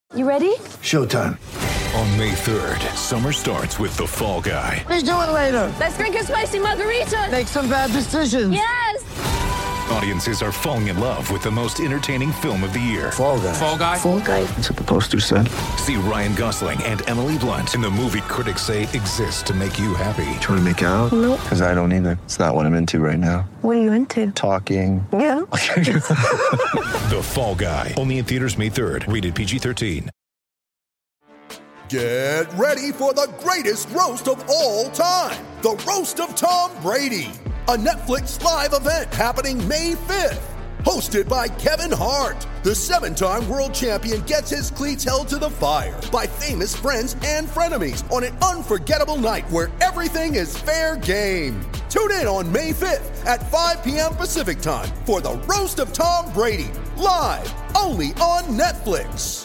You ready? Showtime. On May 3rd, summer starts with The Fall Guy. Let's do it later. Let's drink a spicy margarita. Make some bad decisions. Yes. Audiences are falling in love with the most entertaining film of the year. Fall Guy. Fall Guy? Fall Guy. That's what the poster said. See Ryan Gosling and Emily Blunt in the movie critics say exists to make you happy. Trying to make it out? Nope. Because I don't either. It's not what I'm into right now. What are you into? Talking. Yeah. The Fall Guy. Only in theaters May 3rd. Rated PG-13. Get ready for the greatest roast of all time. The Roast of Tom Brady. A Netflix live event happening May 5th. Hosted by Kevin Hart. The 7-time world champion gets his cleats held to the fire by famous friends and frenemies on an unforgettable night where everything is fair game. Tune in on May 5th at 5 p.m. Pacific time for the Roast of Tom Brady. Live only on Netflix.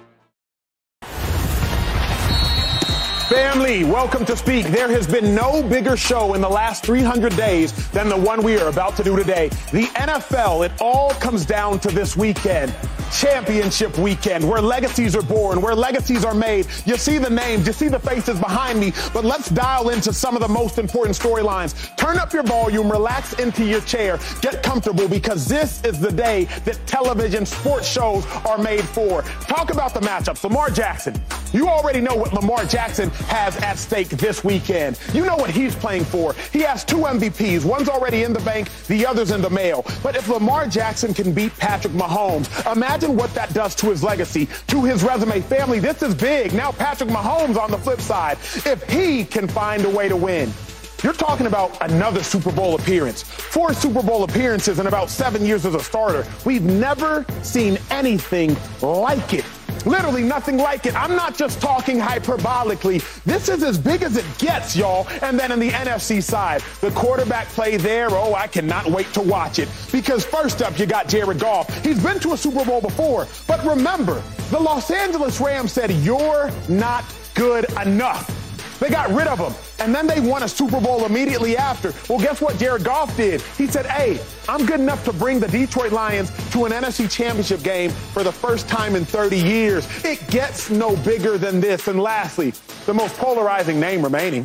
Family, welcome to Speak. There has been no bigger show in the last 300 days than the one we are about to do today. The NFL, it all comes down to this weekend. Championship weekend, where legacies are born, where legacies are made. You see the names, you see the faces behind me, but let's dial into some of the most important storylines. Turn up your volume, relax into your chair, get comfortable, because this is the day that television sports shows are made for. Talk about the matchups. Lamar Jackson. You already know what Lamar Jackson has at stake this weekend. You know what he's playing for. He has 2 MVPs. One's already in the bank, the other's in the mail. But if Lamar Jackson can beat Patrick Mahomes, imagine what that does to his legacy, to his resume. Family, this is big. Now Patrick Mahomes on the flip side, if he can find a way to win. You're talking about another Super Bowl appearance. 4 Super Bowl appearances in about 7 years as a starter. We've never seen anything like it. Literally nothing like it. I'm not just talking hyperbolically. This is as big as it gets, y'all. And then in the NFC side, the quarterback play there, oh, I cannot wait to watch it. Because first up, you got Jared Goff. He's been to a Super Bowl before. But remember, the Los Angeles Rams said, you're not good enough. They got rid of him. And then they won a Super Bowl immediately after. Well, guess what Jared Goff did? He said, hey, I'm good enough to bring the Detroit Lions to an NFC Championship game for the first time in 30 years. It gets no bigger than this. And lastly, the most polarizing name remaining,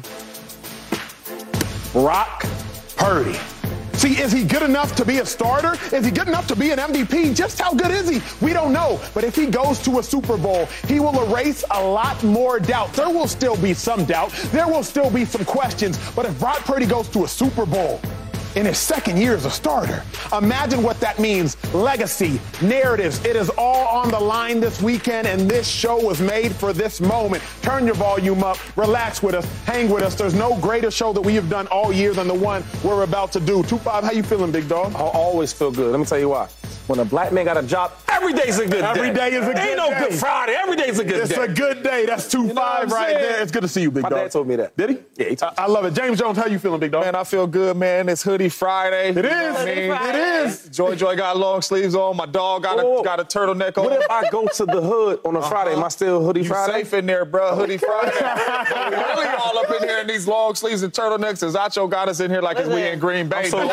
Brock Purdy. See, is he good enough to be a starter? Is he good enough to be an MVP? Just how good is he? We don't know. But if he goes to a Super Bowl, he will erase a lot more doubt. There will still be some doubt. There will still be some questions. But if Brock Purdy goes to a Super Bowl in his second year as a starter, imagine what that means. Legacy, narratives, it is all on the line this weekend, and this show was made for this moment. Turn your volume up, relax with us, hang with us. There's no greater show that we have done all year than the one we're about to do. 2-5, how you feeling, big dog? I always feel good. Let me tell you why. When a black man got a job, every day's a good day. Every day is a good day. Ain't no Good Friday. Every day's a good day. It's a good day. That's 2-5 right there. It's good to see you, big dog. My dad told me that. Did he? Yeah, he told me. I love it. James Jones, how you feeling, big dog? Man, I feel good, man. It's Hoodie Friday. It is. It is. Joy got long sleeves on. My dog got a turtleneck on. What if I go to the hood on a Friday? Am I still Hoodie Friday? You safe in there, bro. Hoodie Friday. We really all up in here in these long sleeves and turtlenecks. As Acho got us in here like we in Green Bay. So,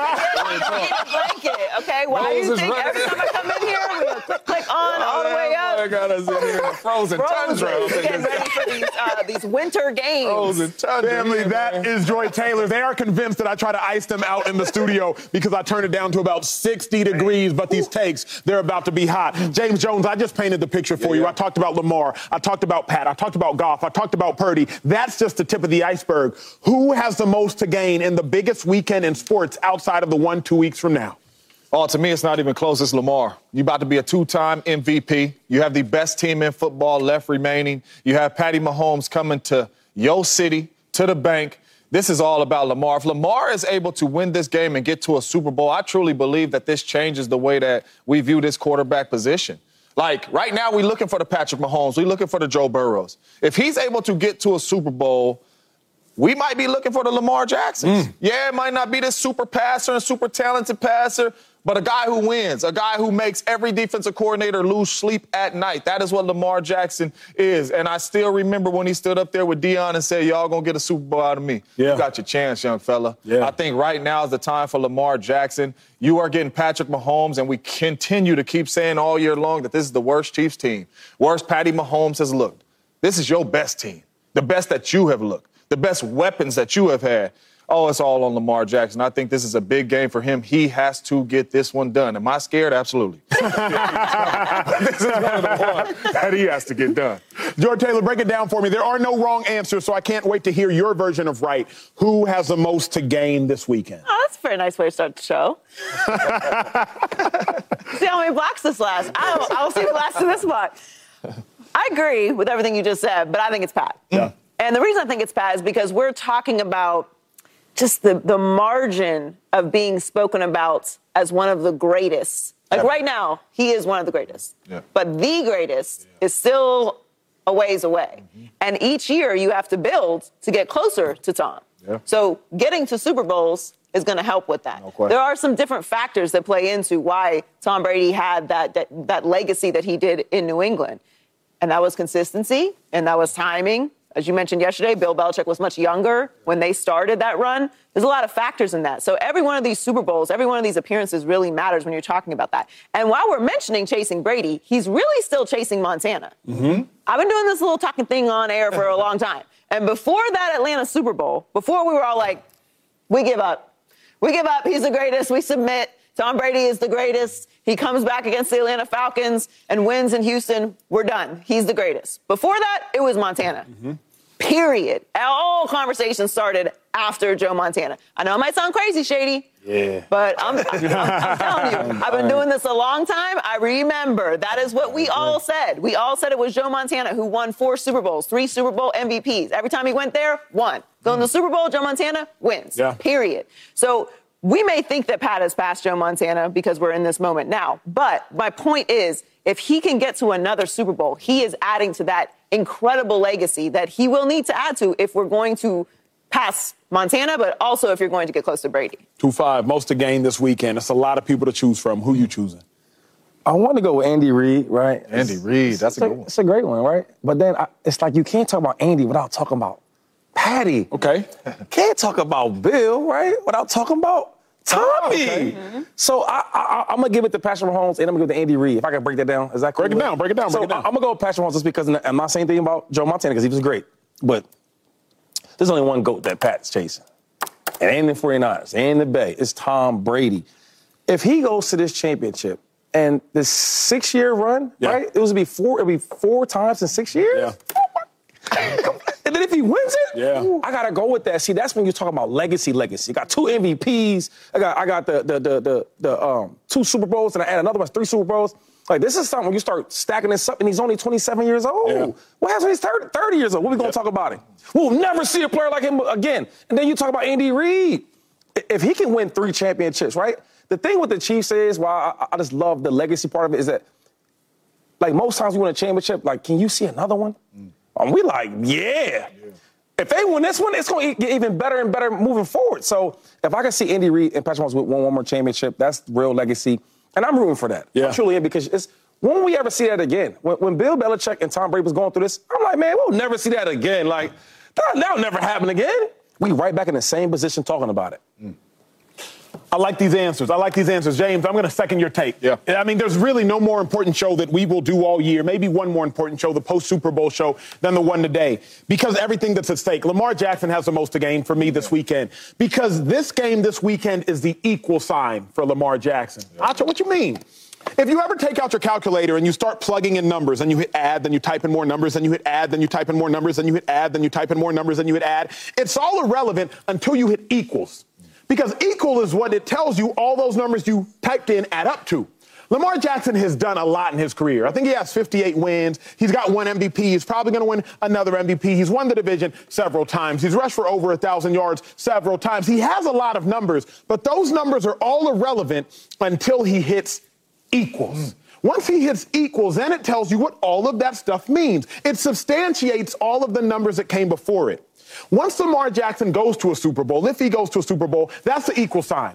blanket, okay? Why do you think every time I come in here, we click on all the way up? I got us in here in the frozen tundra. We're getting ready for these winter games. Frozen tundra. Family, that is Joy Taylor. They are convinced that I try to ice them out in the studio because I turn it down to about 60 degrees, but these takes, they're about to be hot. James Jones, I just painted the picture for you. I talked about Lamar. I talked about Pat. I talked about Goff. I talked about Purdy. That's just the tip of the iceberg. Who has the most to gain in the biggest weekend in sports outside of the 1-2 weeks from now? Oh, to me, it's not even close. It's Lamar. You're about to be a 2-time MVP. You have the best team in football left remaining. You have Patty Mahomes coming to your city, to the bank. This is all about Lamar. If Lamar is able to win this game and get to a Super Bowl, I truly believe that this changes the way that we view this quarterback position. Like, right now, we're looking for the Patrick Mahomes. We're looking for the Joe Burrows. If he's able to get to a Super Bowl, we might be looking for the Lamar Jacksons. Yeah, it might not be this super passer and super talented passer, but a guy who wins, a guy who makes every defensive coordinator lose sleep at night. That is what Lamar Jackson is. And I still remember when he stood up there with Deion and said, y'all gonna get a Super Bowl out of me. Yeah. You got your chance, young fella. Yeah. I think right now is the time for Lamar Jackson. You are getting Patrick Mahomes, and we continue to keep saying all year long that this is the worst Chiefs team. Worst Patty Mahomes has looked. This is your best team, the best that you have looked, the best weapons that you have had. Oh, it's all on Lamar Jackson. I think this is a big game for him. He has to get this one done. Am I scared? Absolutely. This is one of the ones that he has to get done. George Taylor, break it down for me. There are no wrong answers, so I can't wait to hear your version of right. Who has the most to gain this weekend? Oh, that's a very nice way to start the show. See how many blocks this lasts. I will see who lasts in this block. I agree with everything you just said, but I think it's Pat. Yeah. And the reason I think it's Pat is because we're talking about just the margin of being spoken about as one of the greatest. Like right now, he is one of the greatest. Yeah. But the greatest is still a ways away. Mm-hmm. And each year you have to build to get closer to Tom. Yeah. So getting to Super Bowls is going to help with that. No there are some different factors that play into why Tom Brady had that legacy that he did in New England. And that was consistency, and that was timing. As you mentioned yesterday, Bill Belichick was much younger when they started that run. There's a lot of factors in that. So every one of these Super Bowls, every one of these appearances really matters when you're talking about that. And while we're mentioning chasing Brady, he's really still chasing Montana. Mm-hmm. I've been doing this little talking thing on air for a long time. And before that Atlanta Super Bowl, before we were all like, we give up. We give up. He's the greatest. We submit. Tom Brady is the greatest. He comes back against the Atlanta Falcons and wins in Houston. We're done. He's the greatest. Before that, it was Montana. Mm-hmm. Period. All conversations started after Joe Montana. I know it might sound crazy, Shady. Yeah. But I'm telling you, I've been doing this a long time. I remember that is what we all said. We all said it was Joe Montana who won 4 Super Bowls, 3 Super Bowl MVPs. Every time he went there, won. Go in the Super Bowl, Joe Montana wins. Yeah. Period. So we may think that Pat has passed Joe Montana because we're in this moment now. But my point is, if he can get to another Super Bowl, he is adding to that incredible legacy that he will need to add to if we're going to pass Montana, but also if you're going to get close to Brady. 2-5, most to gain this weekend. It's a lot of people to choose from. Who you choosing? I want to go with Andy Reid, right? Andy Reid, that's a good one. It's a great one, right? But then it's like you can't talk about Andy without talking about Patty. Okay. Can't talk about Bill, right? Without talking about Tommy. Okay. Mm-hmm. So I'm going to give it to Patrick Mahomes, and I'm going to give it to Andy Reid. If I can break that down, is that cool? Break it down. So I'm going to go with Patrick Mahomes just because I'm not saying anything about Joe Montana because he was great. But there's only one GOAT that Pat's chasing. It ain't the 49ers. It ain't the Bay. It's Tom Brady. If he goes to this championship and the 6-year run, right? It'll be 4 times in 6 years. Yeah. And then if he wins it, I gotta go with that. See, that's when you're talking about legacy. You got 2 MVPs. I got the 2 Super Bowls, and I add another one, 3 Super Bowls. Like, this is something when you start stacking this up, and he's only 27 years old. Yeah. What happens when he's 30 years old? What are we gonna talk about him? We'll never see a player like him again. And then you talk about Andy Reid. If he can win 3 championships, right? The thing with the Chiefs is, why I just love the legacy part of it, is that, like, most times we win a championship, like, can you see another one? And we like, yeah. If they win this one, it's going to get even better and better moving forward. So if I can see Andy Reid and Patrick Mahomes with one more championship, that's real legacy. And I'm rooting for that. Yeah. I truly am, because when will we ever see that again? When Bill Belichick and Tom Brady was going through this, I'm like, man, we'll never see that again. Like, that'll never happen again. We right back in the same position talking about it. I like these answers. James, I'm going to second your take. Yeah. I mean, there's really no more important show that we will do all year, maybe one more important show, the post-Super Bowl show, than the one today, because everything that's at stake. Lamar Jackson has the most to gain for me this weekend, because this game this weekend is the equal sign for Lamar Jackson. Acho, what you mean? If you ever take out your calculator and you start plugging in numbers and you hit add, then you type in more numbers, then you hit add, then you type in more numbers, then you hit add, then you type in more numbers, then you hit add, it's all irrelevant until you hit equals. Because equal is what it tells you all those numbers you typed in add up to. Lamar Jackson has done a lot in his career. I think he has 58 wins. He's got 1 MVP. He's probably going to win another MVP. He's won the division several times. He's rushed for over 1,000 yards several times. He has a lot of numbers, but those numbers are all irrelevant until he hits equals. Once he hits equals, then it tells you what all of that stuff means. It substantiates all of the numbers that came before it. Once Lamar Jackson goes to a Super Bowl, if he goes to a Super Bowl, that's the equal sign.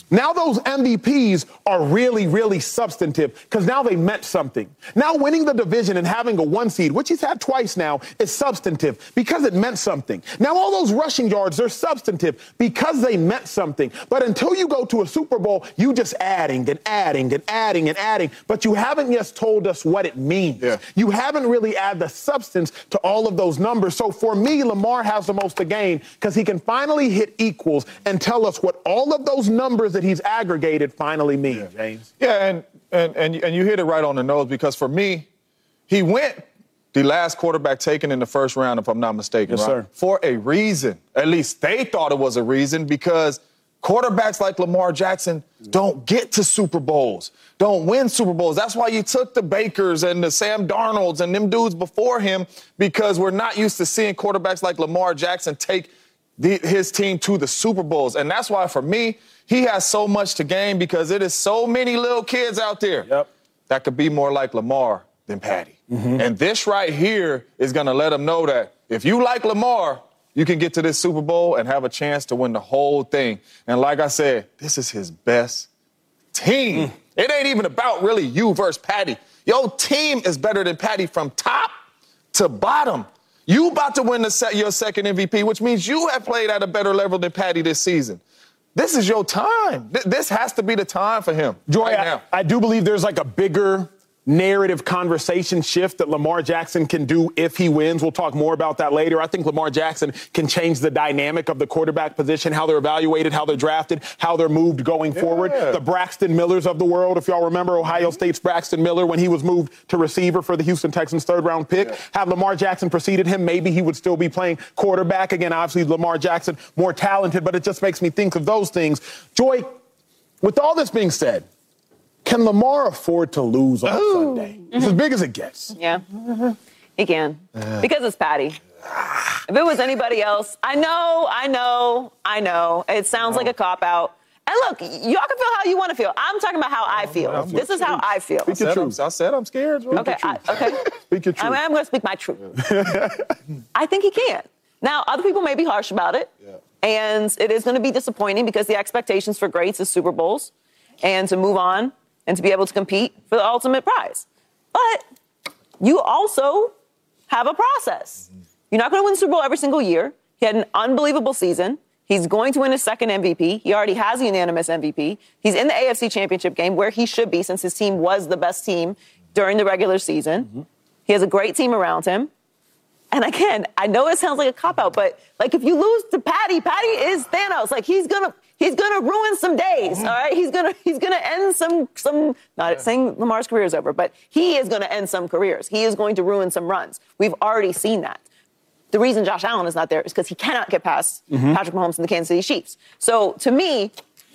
Now those MVPs are really, really substantive because now they meant something. Now winning the division and having a 1 seed, which he's had twice now, is substantive because it meant something. Now all those rushing yards, they're substantive because they meant something. But until you go to a Super Bowl, you just adding and adding and adding and adding. But you haven't yet told us what it means. Yeah. You haven't really added the substance to all of those numbers. So for me, Lamar has the most to gain because he can finally hit equals and tell us what all of those numbers that he's aggregated finally mean, James. Yeah, and you hit it right on the nose because for me, he went the last quarterback taken in the first round, if I'm not mistaken, yes, right? Sir. For a reason. At least they thought it was a reason because quarterbacks like Lamar Jackson don't get to Super Bowls, don't win Super Bowls. That's why you took the Bakers and the Sam Darnolds and them dudes before him because we're not used to seeing quarterbacks like Lamar Jackson take his team to the Super Bowls. And that's why, for me, he has so much to gain because it is so many little kids out there that could be more like Lamar than Patty. Mm-hmm. And this right here is going to let them know that if you like Lamar, you can get to this Super Bowl and have a chance to win the whole thing. And like I said, this is his best team. It ain't even about really you versus Patty. Your team is better than Patty from top to bottom. You about to win your second MVP, which means you have played at a better level than Patty this season. This is your time. This has to be the time for him. Joy, right now. I do believe there's like a bigger narrative conversation shift that Lamar Jackson can do if he wins. We'll talk more about that later. I think Lamar Jackson can change the dynamic of the quarterback position, how they're evaluated, how they're drafted, how they're moved going forward. The Braxton Millers of the world, if y'all remember Ohio State's Braxton Miller when he was moved to receiver for the Houston Texans third-round pick. Had Lamar Jackson preceded him, maybe he would still be playing quarterback. Again, obviously Lamar Jackson more talented, but it just makes me think of those things. Joy, with all this being said, can Lamar afford to lose on Sunday? It's as big as it gets. Yeah, he can. Because it's Patty. If it was anybody else, I know. It sounds like a cop-out. And look, y'all can feel how you want to feel. I'm talking about how I feel. This is how I feel. Speak your truth. I said I'm scared. Okay. Speak your truth. I'm going to speak my truth. I think he can. Now, other people may be harsh about it. Yeah. And it is going to be disappointing because the expectations for greats is Super Bowls and to move on and to be able to compete for the ultimate prize. But you also have a process. You're not going to win the Super Bowl every single year. He had an unbelievable season. He's going to win his second MVP. He already has a unanimous MVP. He's in the AFC Championship game where he should be since his team was the best team during the regular season. Mm-hmm. He has a great team around him. And again, I know it sounds like a cop-out, but like if you lose to Patty is Thanos. Like he's gonna ruin some days, all right? He's gonna end some not saying Lamar's career is over, but he is gonna end some careers. He is going to ruin some runs. We've already seen that. The reason Josh Allen is not there is because he cannot get past Patrick Mahomes and the Kansas City Chiefs. So to me,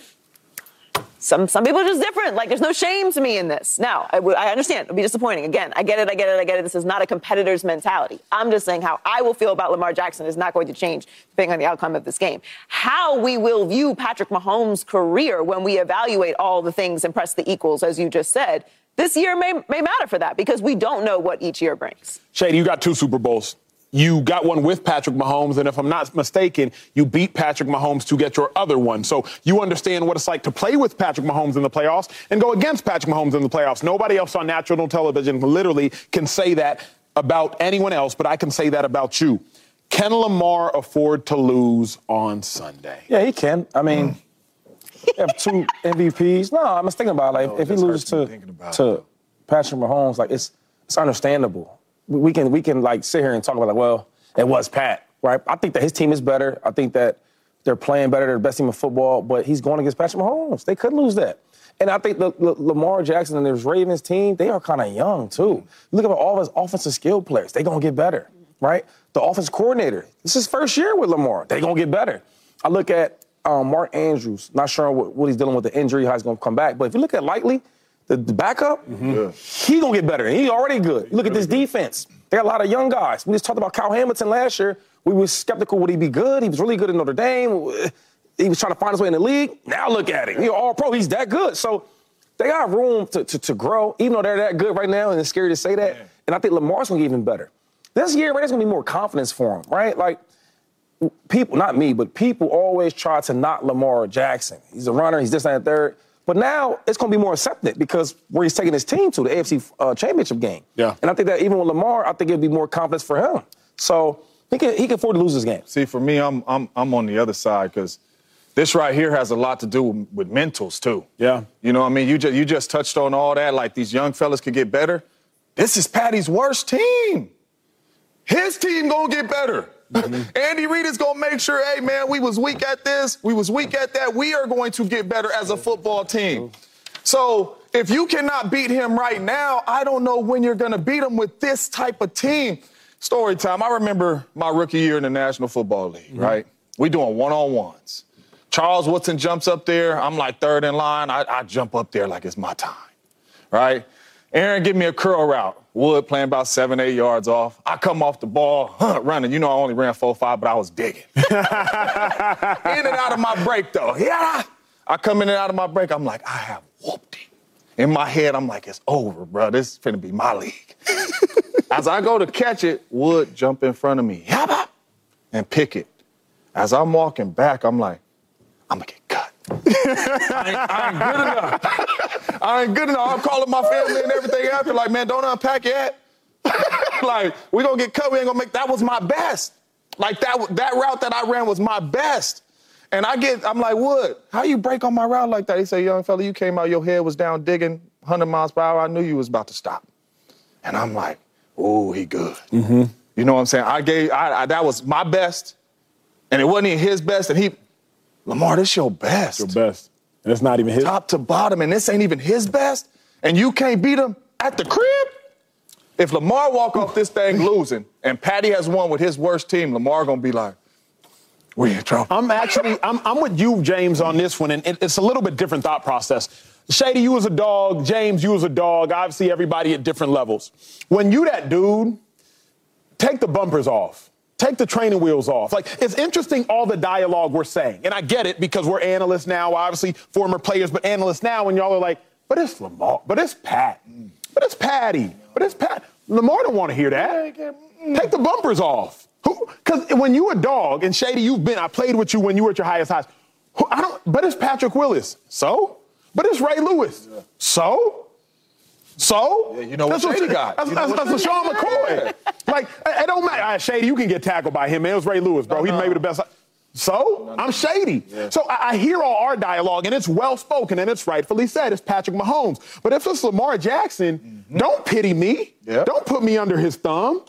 some people are just different. Like, there's no shame to me in this. Now, I understand. It'll be disappointing. Again, I get it. This is not a competitor's mentality. I'm just saying how I will feel about Lamar Jackson is not going to change depending on the outcome of this game. How we will view Patrick Mahomes' career when we evaluate all the things and press the equals, as you just said, this year may matter for that because we don't know what each year brings. Shady, you got 2 Super Bowls. You got one with Patrick Mahomes, and if I'm not mistaken, you beat Patrick Mahomes to get your other one. So you understand what it's like to play with Patrick Mahomes in the playoffs and go against Patrick Mahomes in the playoffs. Nobody else on national television literally can say that about anyone else, but I can say that about you. Can Lamar afford to lose on Sunday? Yeah, he can. I mean, you have 2 MVPs. No, I'm just thinking about it. Like, if he loses to Patrick Mahomes, like it's understandable. We can like sit here and talk about like, well, it was Pat, right? I think that his team is better. I think that they're playing better. They're the best team in football, but he's going against Patrick Mahomes. They could lose that. And I think the Lamar Jackson and his Ravens team, they are kind of young too. Look at all of his offensive skill players. They're going to get better, right? The offensive coordinator, this is his first year with Lamar. They're going to get better. I look at Mark Andrews, not sure what he's dealing with the injury, how he's going to come back. But if you look at Likely, the backup, he going to get better. And he's already good. Look at this defense. They got a lot of young guys. We just talked about Kyle Hamilton last year. We were skeptical, would he be good? He was really good at Notre Dame. He was trying to find his way in the league. Now look at him. He's all-pro. He's that good. So they got room to grow, even though they're that good right now, and it's scary to say that. Yeah. And I think Lamar's going to get even better. This year, right, there's going to be more confidence for him, right? Like, people, not me, but people always try to knock Lamar Jackson. He's a runner, he's this, that, and third. But now it's going to be more accepted because where he's taking his team to, the AFC Championship game. Yeah. And I think that even with Lamar, I think it'd be more confidence for him. So he can afford to lose this game. See, for me, I'm on the other side because this right here has a lot to do with mentals, too. Yeah. You know what I mean? You just touched on all that, like these young fellas could get better. This is Patty's worst team. His team going to get better. Mm-hmm. Andy Reid is going to make sure, hey, man, we was weak at this, we was weak at that. We are going to get better as a football team. So if you cannot beat him right now, I don't know when you're going to beat him with this type of team. Story time. I remember my rookie year in the National Football League, right? We doing one-on-ones. Charles Woodson jumps up there. I'm like third in line. I jump up there like it's my time, right? Aaron give me a curl route. Wood playing about 7-8 yards off. I come off the ball, running. You know I only ran 4.5, but I was digging. In and out of my break, though. Yeah. I come in and out of my break. I'm like, I have whooped him. In my head, I'm like, it's over, bro. This is finna be my league. As I go to catch it, Wood jump in front of me and pick it. As I'm walking back, I'm like, I'm gonna get cut. I ain't good enough. I ain't good enough. I'm calling my family and everything after, like, man, don't unpack yet. Like, we gonna get cut. We ain't gonna make. That was my best. Like that route that I ran was my best. And I'm like, Wood, how you break on my route like that? He said, young fella, you came out, your head was down digging 100 miles per hour. I knew you was about to stop. And I'm like, ooh, he good. Mm-hmm. You know what I'm saying? That was my best. And it wasn't even his best. And Lamar, this your best. Your best. And it's not even his. Top to bottom, and this ain't even his best. And you can't beat him at the crib? If Lamar walk off this thing losing, and Patty has won with his worst team, Lamar gonna be like, we in trouble. I'm with you, James, on this one, and it's a little bit different thought process. Shady, you was a dog. James, you was a dog. Obviously, everybody at different levels. When you that dude, take the bumpers off. Take the training wheels off. Like, it's interesting all the dialogue we're saying. And I get it because we're analysts now, obviously former players, but analysts now, and y'all are like, but it's Lamar, but it's Pat, but it's Patty, but it's Pat. Lamar don't want to hear that. Take the bumpers off. Because when you a dog, and Shady, I played with you when you were at your highest highs. But it's Patrick Willis. So? But it's Ray Lewis. Yeah. So? Yeah, you know what Shady got. That's LaShawn McCoy. Like, it don't matter. Shady, you can get tackled by him, man. It was Ray Lewis, bro. He's maybe the best. So? I'm Shady. Yeah. So I hear all our dialogue, and it's well-spoken, and it's rightfully said. It's Patrick Mahomes. But if it's Lamar Jackson, don't pity me. Yeah. Don't put me under his thumb.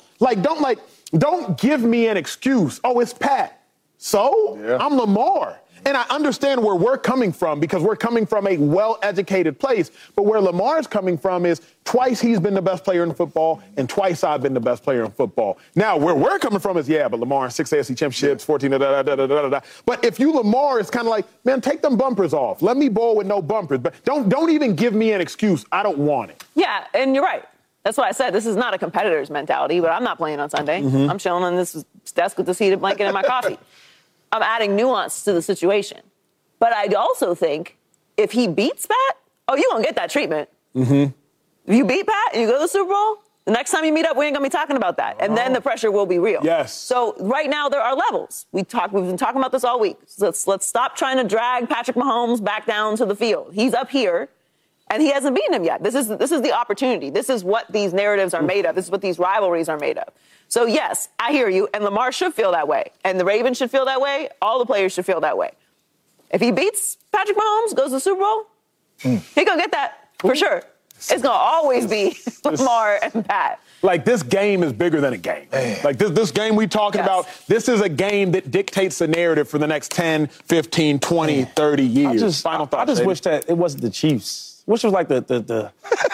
Don't give me an excuse. Oh, it's Pat. So? Yeah. I'm Lamar. And I understand where we're coming from because we're coming from a well-educated place. But where Lamar's coming from is twice he's been the best player in football and twice I've been the best player in football. Now, where we're coming from is, but Lamar, 6 AFC championships, 14, da-da-da-da-da-da-da. But if you Lamar, it's kind of like, man, take them bumpers off. Let me bowl with no bumpers. But don't even give me an excuse. I don't want it. Yeah, and you're right. That's why I said this is not a competitor's mentality, but I'm not playing on Sunday. Mm-hmm. I'm chilling on this desk with the heated blanket and my coffee. I'm adding nuance to the situation. But I also think if he beats Pat, you're going to get that treatment. Mm-hmm. If you beat Pat and you go to the Super Bowl, the next time you meet up, we ain't going to be talking about that. And then the pressure will be real. Yes. So right now there are levels. We've been talking about this all week. So let's stop trying to drag Patrick Mahomes back down to the field. He's up here, and he hasn't beaten him yet. This is the opportunity. This is what these narratives are made of. This is what these rivalries are made of. So, yes, I hear you, and Lamar should feel that way. And the Ravens should feel that way. All the players should feel that way. If he beats Patrick Mahomes, goes to the Super Bowl, he going to get that for sure. It's going to always be Lamar and Pat. Like, this game is bigger than a game. Like, this game we talking about, this is a game that dictates the narrative for the next 10, 15, 20, 30 years. I just wish that it wasn't the Chiefs. Wish it was like the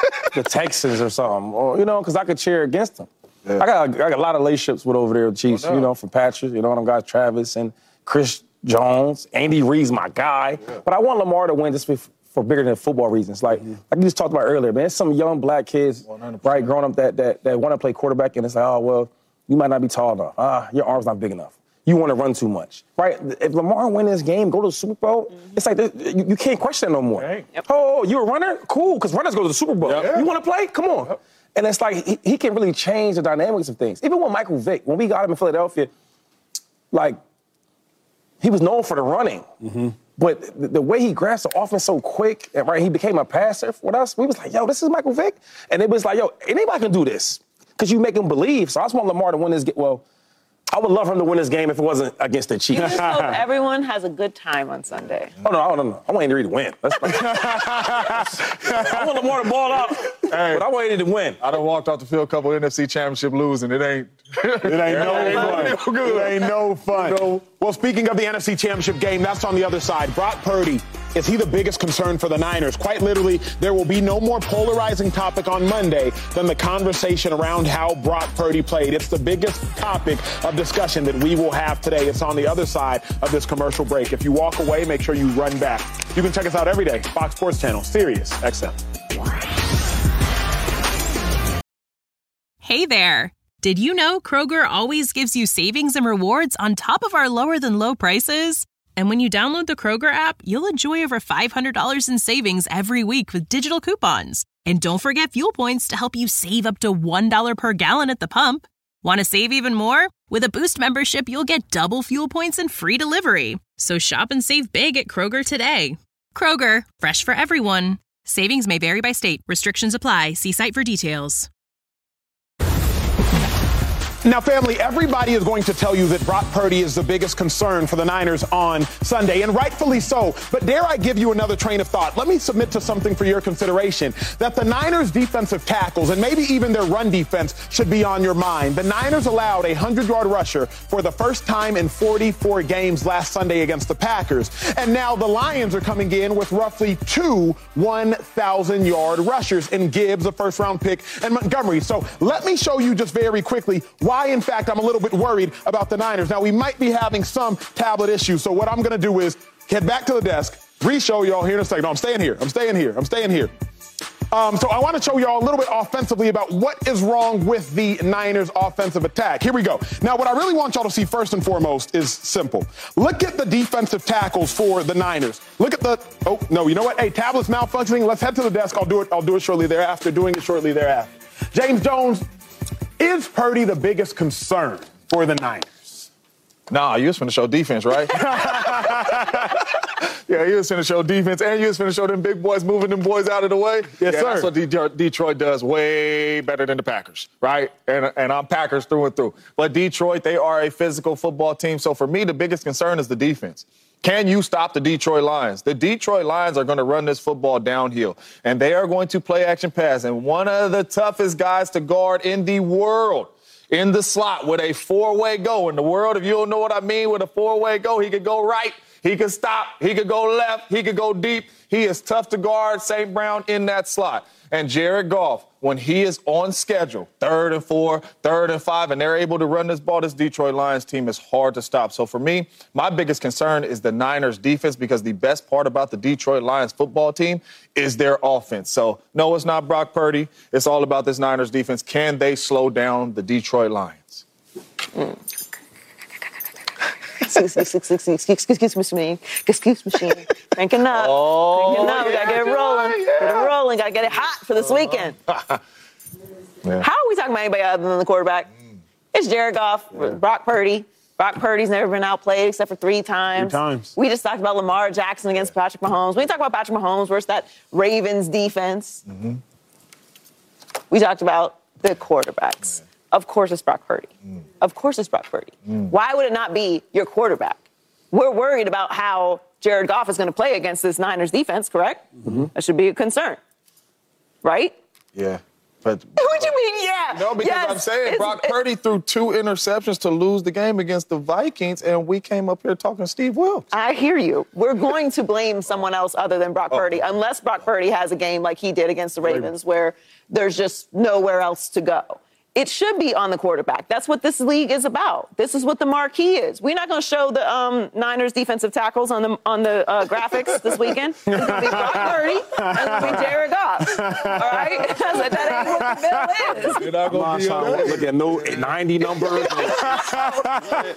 Texans or something, or, because I could cheer against them. Yeah. I got a lot of relationships with over there, the Chiefs, from Patrick, them guys, Travis and Chris Jones. Andy Reid's my guy. Yeah. But I want Lamar to win just for bigger than football reasons. Like you just talked about earlier, man, there's some young black kids, 100%. Right, growing up that want to play quarterback, and it's like, oh, well, you might not be tall enough. Your arm's not big enough. You want to run too much, right? If Lamar win this game, go to the Super Bowl, it's like you can't question that no more. Right. Yep. Oh, you a runner? Cool, because runners go to the Super Bowl. Yep. You want to play? Come on. Yep. And it's like he can really change the dynamics of things. Even with Michael Vick, when we got him in Philadelphia, like he was known for the running. Mm-hmm. But the way he grasped the offense so quick, and right, he became a passer with us, we was like, yo, this is Michael Vick. And it was like, yo, anybody can do this because you make him believe. So I just want Lamar to win this game. Well, I would love for him to win this game if it wasn't against the Chiefs. You just hope everyone has a good time on Sunday. Oh, no. I want Andy Reid to win. I want Lamar to ball out, but I want Andy to win. I done walked off the field a couple NFC championship losing. It ain't no fun. It ain't no fun. No. Well, speaking of the NFC Championship game, that's on the other side. Brock Purdy, is he the biggest concern for the Niners? Quite literally, there will be no more polarizing topic on Monday than the conversation around how Brock Purdy played. It's the biggest topic of discussion that we will have today. It's on the other side of this commercial break. If you walk away, make sure you run back. You can check us out every day. Fox Sports Channel, Sirius XM. Hey there. Did you know Kroger always gives you savings and rewards on top of our lower than low prices? And when you download the Kroger app, you'll enjoy over $500 in savings every week with digital coupons. And don't forget fuel points to help you save up to $1 per gallon at the pump. Want to save even more? With a Boost membership, you'll get double fuel points and free delivery. So shop and save big at Kroger today. Kroger, fresh for everyone. Savings may vary by state. Restrictions apply. See site for details. Now, family, everybody is going to tell you that Brock Purdy is the biggest concern for the Niners on Sunday, and rightfully so. But dare I give you another train of thought? Let me submit to something for your consideration, that the Niners' defensive tackles and maybe even their run defense should be on your mind. The Niners allowed a 100-yard rusher for the first time in 44 games last Sunday against the Packers. And now the Lions are coming in with roughly two 1,000-yard rushers in Gibbs, a first-round pick, and Montgomery. So let me show you just very quickly why, in fact, I'm a little bit worried about the Niners. Now, we might be having some tablet issues, so what I'm going to do is head back to the desk, re-show y'all here in a second. No, I'm staying here. So I want to show y'all a little bit offensively about what is wrong with the Niners' offensive attack. Here we go. Now, what I really want y'all to see first and foremost is simple. Look at the defensive tackles for the Niners. Look at the, oh, no, you know what? Hey, tablet's malfunctioning. Let's head to the desk. I'll do it shortly thereafter. James Jones, is Purdy the biggest concern for the Niners? Nah, you was finna show defense, right? Yeah, you was finna show defense, and you was finna show them big boys moving them boys out of the way. Yes, sir. That's what Detroit does way better than the Packers, right? And I'm Packers through and through. But Detroit, they are a physical football team. So for me, the biggest concern is the defense. Can you stop the Detroit Lions? The Detroit Lions are going to run this football downhill, and they are going to play action pass. And one of the toughest guys to guard in the world in the slot with a four-way go. In the world, if you don't know what I mean with a four-way go, he could go right, he could stop, he could go left, he could go deep. He is tough to guard, St. Brown in that slot. And Jared Goff, when he is on schedule, 3rd and 4, 3rd and 5, and they're able to run this ball, this Detroit Lions team is hard to stop. So for me, my biggest concern is the Niners defense, because the best part about the Detroit Lions football team is their offense. So no, it's not Brock Purdy. It's all about this Niners defense. Can they slow down the Detroit Lions? Excuse me. Cranking up. We gotta get it rolling. Get it rolling. Gotta get it hot for this weekend. Yeah. How are we talking about anybody other than the quarterback? It's Jared Goff, Brock Purdy. Brock Purdy's never been outplayed except for 3 times. We just talked about Lamar Jackson against Patrick Mahomes. We talked about Patrick Mahomes versus that Ravens defense. Mm-hmm. We talked about the quarterbacks. Of course it's Brock Purdy. Of course it's Brock Purdy. Why would it not be your quarterback? We're worried about how Jared Goff is going to play against this Niners defense, correct? Mm-hmm. That should be a concern, right? Yeah. But what do you mean, yeah? No, because I'm saying Brock Purdy threw 2 interceptions to lose the game against the Vikings, and we came up here talking Steve Wilks. I hear you. We're going to blame someone else other than Brock Purdy, unless Brock Purdy has a game like he did against the Ravens where there's just nowhere else to go. It should be on the quarterback. That's what this league is about. This is what the marquee is. We're not going to show the Niners defensive tackles on the graphics this weekend. It's going to be Brock Purdy and it's going to be Jared Goff. All right? That ain't what the bill is. You're not going to be on look at no 90 numbers. No.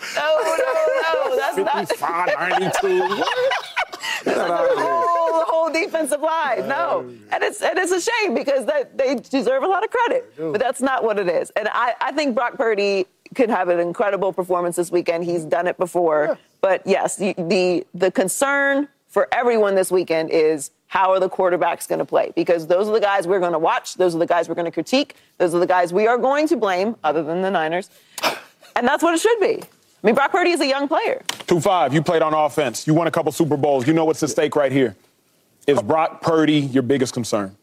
That's 55, 92. That's like the whole whole defensive line. No. And it's a shame because they deserve a lot of credit. But that's not what it is. And I think Brock Purdy could have an incredible performance this weekend. He's done it before. Yeah. But, yes, the concern for everyone this weekend is how are the quarterbacks going to play? Because those are the guys we're going to watch. Those are the guys we're going to critique. Those are the guys we are going to blame, other than the Niners. And that's what it should be. I mean, Brock Purdy is a young player. 2-5, you played on offense. You won a couple Super Bowls. You know what's at stake right here. Is Brock Purdy your biggest concern?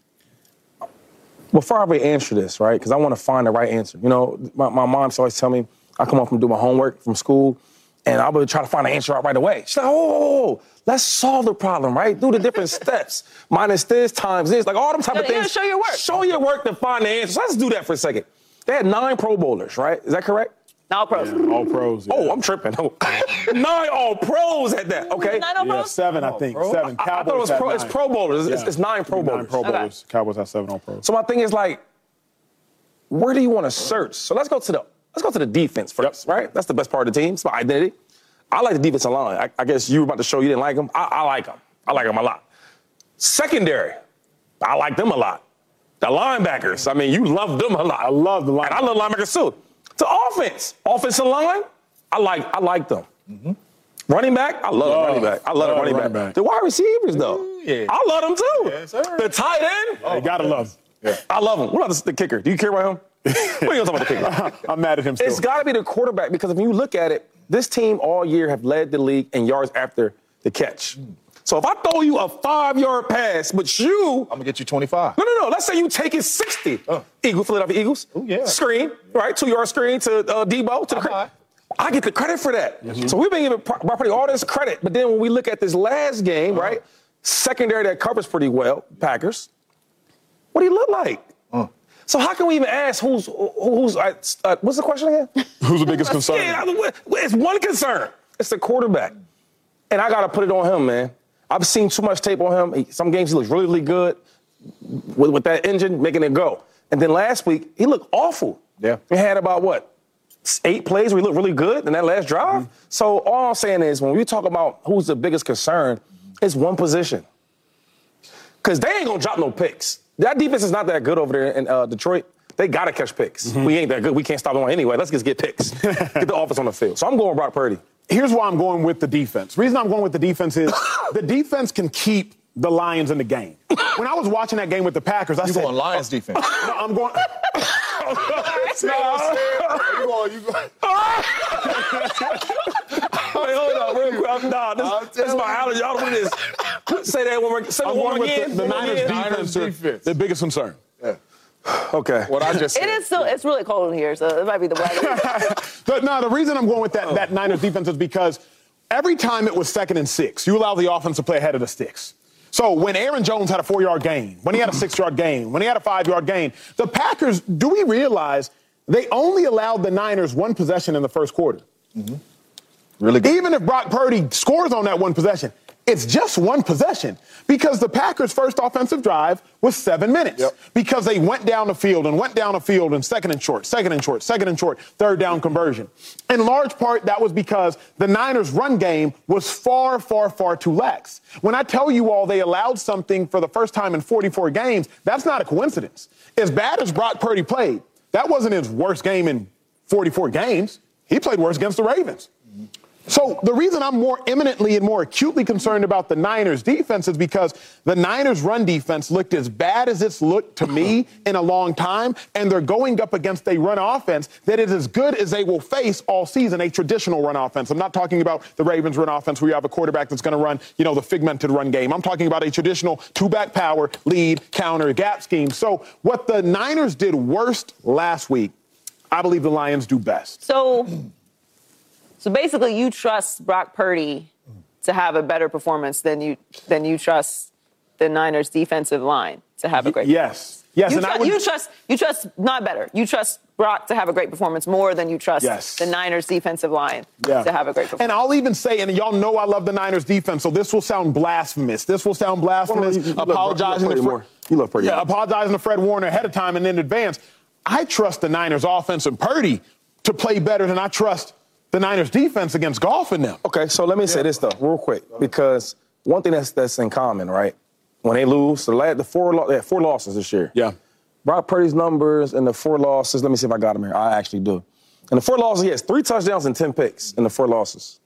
Before I answer this, right, because I want to find the right answer. You know, my mom's always tell me, I come home from doing my homework from school, and I would try to find an answer out right away. She's like, oh, let's solve the problem, right? Do the different steps. Minus this, times this, like all them type of things. Show your work. Show your work to find the answer. So let's do that for a second. They had 9 Pro Bowlers, right? Is that correct? All pros. Yeah, all pros. Yeah. Oh, I'm tripping. 9 all pros at that. Okay. 9 all pros? Yeah, 7, I think. 7. I thought it was pro. It's Pro Bowlers. Yeah. It's 9 Pro Bowlers. 9 Pro Bowlers. Okay. Cowboys have 7 all pros. So my thing is like, where do you want to search? So let's go to the defense first, right? That's the best part of the team. It's my identity. I like the defensive line. I guess you were about to show you didn't like them. I like them. I like them a lot. Secondary, I like them a lot. The linebackers, I mean, you love them a lot. I love the linebackers. And I love linebackers too. To offensive line, I like them. Mm-hmm. Running back, I love running back. I love running back. The wide receivers, though, I love them too. Yes, sir. The tight end, you gotta love them. Yeah. I love him. What about the kicker? Do you care about him? What are you talking about the kicker? I'm mad at him still. It's got to be the quarterback because if you look at it, this team all year have led the league in yards after the catch. So if I throw you a 5-yard pass, but I'm going to get you 25. No. Let's say you take it 60. Philadelphia Eagles. Oh, yeah. Screen, right? 2-yard screen to Debo. I get the credit for that. Mm-hmm. So we've been giving Brock Purdy all this credit. But then when we look at this last game, right? Secondary that covers pretty well, Packers. What do he look like? So how can we even ask who's what's the question again? Who's the biggest concern? Yeah, it's one concern. It's the quarterback. And I got to put it on him, man. I've seen too much tape on him. Some games he looks really, really good with that engine, making it go. And then last week, he looked awful. Yeah. He had about, 8 plays where he looked really good in that last drive? Mm-hmm. So all I'm saying is when we talk about who's the biggest concern, it's one position. Because they ain't going to drop no picks. That defense is not that good over there in Detroit. They got to catch picks. Mm-hmm. We ain't that good. We can't stop them anyway. Let's just get picks. Get the offense on the field. So I'm going Brock Purdy. Here's why I'm going with the defense. The reason I'm going with the defense is the defense can keep the Lions in the game. When I was watching that game with the Packers, I said... You're going Lions defense. No, I'm going... You going... Wait, hold on, real quick. This is my allergy. I don't want this. Say that one more. Say one more again. The Niners defense. The biggest concern. Yeah. Okay. What I just said. It's really cold in here, so it might be the weather. But no, the reason I'm going with that Niners defense is because every time it was 2nd and 6, you allow the offense to play ahead of the sticks. So when Aaron Jones had a 4-yard gain, when he had a 6-yard gain, when he had a 5-yard gain, the Packers, do we realize they only allowed the Niners 1 possession in the first quarter? Mm-hmm. Really good. Even if Brock Purdy scores on that 1 possession, it's just 1 possession because the Packers' first offensive drive was 7 minutes because they went down the field and 2nd and short, 2nd and short, 2nd and short, 3rd down conversion. In large part, that was because the Niners' run game was far, far, far too lax. When I tell you all they allowed something for the first time in 44 games, that's not a coincidence. As bad as Brock Purdy played, that wasn't his worst game in 44 games. He played worse against the Ravens. So the reason I'm more imminently and more acutely concerned about the Niners defense is because the Niners run defense looked as bad as it's looked to me in a long time, and they're going up against a run offense that is as good as they will face all season, a traditional run offense. I'm not talking about the Ravens run offense where you have a quarterback that's going to run, the figmented run game. I'm talking about a traditional 2-back power, lead, counter, gap scheme. So what the Niners did worst last week, I believe the Lions do best. So basically, you trust Brock Purdy to have a better performance than you trust the Niners' defensive line to have a great performance. Yes. You trust not better. You trust Brock to have a great performance more than you trust the Niners' defensive line to have a great performance. And I'll even say, and y'all know I love the Niners' defense, so this will sound blasphemous. Apologizing to Fred Warner ahead of time and in advance. I trust the Niners' offense and Purdy to play better than I trust the Niners' defense against Goff in them. Okay, so let me say this, though, real quick, because one thing that's in common, right? when they lose, they had 4 losses this year. Yeah. Brock Purdy's numbers and the 4 losses, let me see if I got them here. I actually do. In the 4 losses, he has 3 touchdowns and 10 picks in the 4 losses.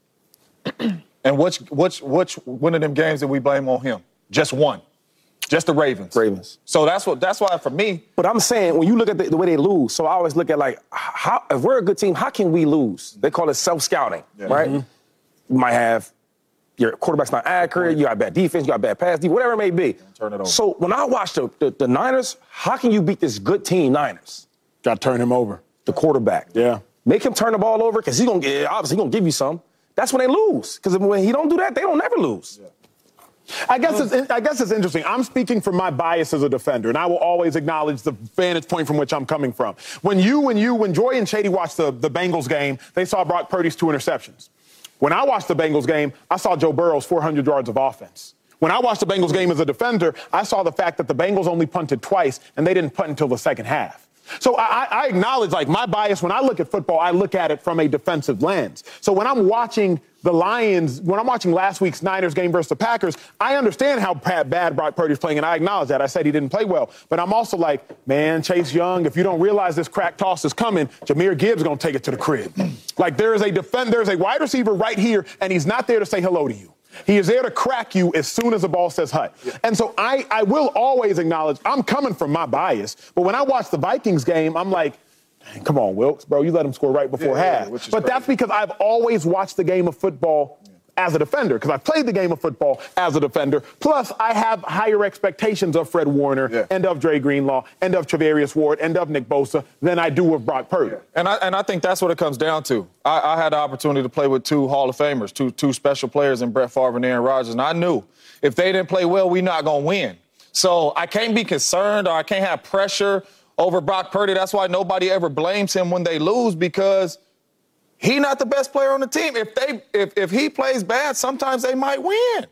And which one of them games did we blame on him? Just one. Just the Ravens. Ravens. So that's why for me. But I'm saying, when you look at the way they lose, so I always look at, like, if we're a good team, how can we lose? They call it self-scouting, right? Mm-hmm. You might have your quarterback's not accurate, you got bad defense, you got bad pass defense, whatever it may be. Turn it over. So when I watch the Niners, how can you beat this good team, Niners? Got to turn him over. The quarterback. Yeah. Make him turn the ball over, because obviously he's going to give you some. That's when they lose. Because when he don't do that, they don't never lose. Yeah. I guess it's interesting. I'm speaking from my bias as a defender, and I will always acknowledge the vantage point from which I'm coming from. When Joy and Shady watched the Bengals game, they saw Brock Purdy's 2 interceptions. When I watched the Bengals game, I saw Joe Burrow's 400 yards of offense. When I watched the Bengals game as a defender, I saw the fact that the Bengals only punted twice, and they didn't punt until the second half. So I acknowledge, like, my bias. When I look at football, I look at it from a defensive lens. So when I'm watching the Lions, when I'm watching last week's Niners game versus the Packers, I understand how bad Brock Purdy's playing, and I acknowledge that. I said he didn't play well. But I'm also like, man, Chase Young, if you don't realize this crack toss is coming, Jahmyr Gibbs is going to take it to the crib. Like, there's a wide receiver right here, and he's not there to say hello to you. He is there to crack you as soon as the ball says hut. Yeah. And so I will always acknowledge I'm coming from my bias. But when I watch the Vikings game, I'm like, come on, Wilkes, bro, you let him score right before half. But that's because I've always watched the game of football as a defender, because I've played the game of football as a defender. Plus, I have higher expectations of Fred Warner and of Dre Greenlaw and of Travarius Ward and of Nick Bosa than I do of Brock Purdy. And I think that's what it comes down to. I had the opportunity to play with 2 Hall of Famers, two special players in Brett Favre and Aaron Rodgers, and I knew if they didn't play well, we're not going to win. So I can't be concerned, or I can't have pressure over Brock Purdy. That's why nobody ever blames him when they lose, because he's not the best player on the team. If he plays bad, sometimes they might win.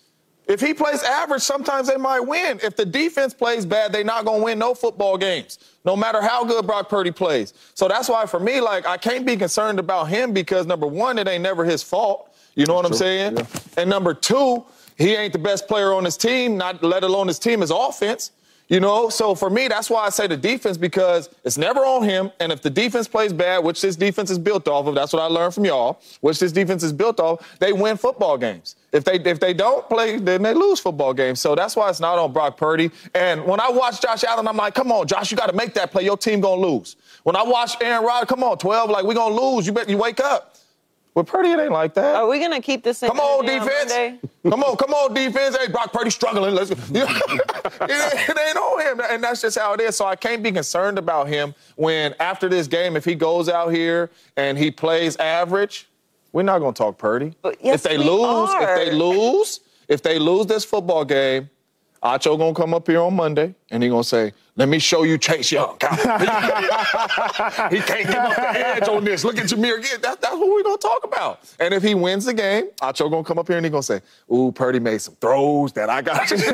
If he plays average, sometimes they might win. If the defense plays bad, they're not going to win no football games, no matter how good Brock Purdy plays. So that's why, for me, like, I can't be concerned about him because, number one, it ain't never his fault. You know what I'm saying? Yeah. And number 2, he ain't the best player on his team, not let alone his team is offense. You know, so for me, that's why I say the defense, because it's never on him. And if the defense plays bad, which this defense is built off of, that's what I learned from y'all, which this defense is built off, they win football games. If they don't play, then they lose football games. So that's why it's not on Brock Purdy. And when I watch Josh Allen, I'm like, come on, Josh, you got to make that play. Your team going to lose. When I watch Aaron Rodgers, come on, 12, like, we going to lose. You wake up. With Purdy, it ain't like that. Are we going to keep this? Come on, defense. Come on, defense. Hey, Brock Purdy struggling. Let's go. It ain't on him, and that's just how it is. So I can't be concerned about him when, after this game, if he goes out here and he plays average, we're not going to talk Purdy. Yes, if they lose this football game, Acho going to come up here on Monday, and he going to say, let me show you Chase Young. He can't give up the edge on this. Look at Jahmyr again. That's what we're going to talk about. And if he wins the game, Acho going to come up here and he's going to say, ooh, Purdy made some throws that I got you.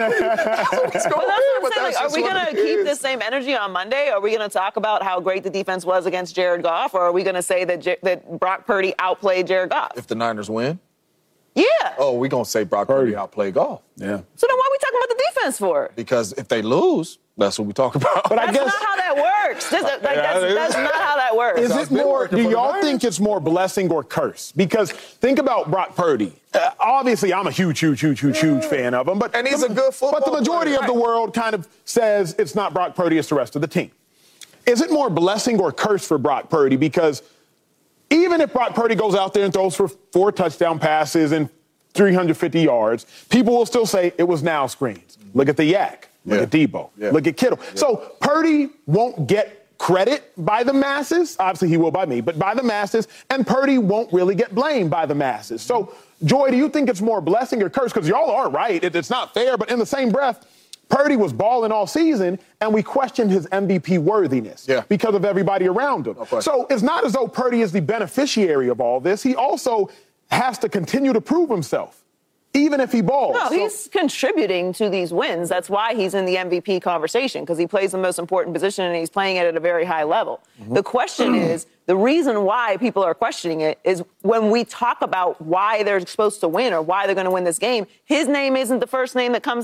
Are we going to keep the same energy on Monday? Are we going to talk about how great the defense was against Jared Goff? Or are we going to say that Brock Purdy outplayed Jared Goff? If the Niners win? Yeah. Oh, we're going to say Brock Purdy outplayed Goff. Yeah. So then why are we talking about the defense for? Because if they lose, that's what we talk about. But that's not how that works. That's not how that works. Is it more? Do y'all think it's more blessing or curse? Because think about Brock Purdy. Obviously, I'm a huge fan of him. And he's a good football But the majority of the world kind of says it's not Brock Purdy, it's the rest of the team. Is it more blessing or curse for Brock Purdy? Because even if Brock Purdy goes out there and throws for 4 touchdown passes and 350 yards, people will still say it was now screens. Look at the Yak. Look at Debo. Look at Kittle. So Purdy won't get credit by the masses. Obviously, he will by me, but by the masses. And Purdy won't really get blamed by the masses. So, Joy, do you think it's more blessing or curse? Because y'all are right. It's not fair. But in the same breath, Purdy was balling all season, and we questioned his MVP worthiness because of everybody around him. So it's not as though Purdy is the beneficiary of all this. He also has to continue to prove himself, even if he balls. No, he's contributing to these wins. That's why he's in the MVP conversation, because he plays the most important position and he's playing it at a very high level. Mm-hmm. The question is, the reason why people are questioning it is when we talk about why they're supposed to win or why they're going to win this game, his name isn't the first name that comes up.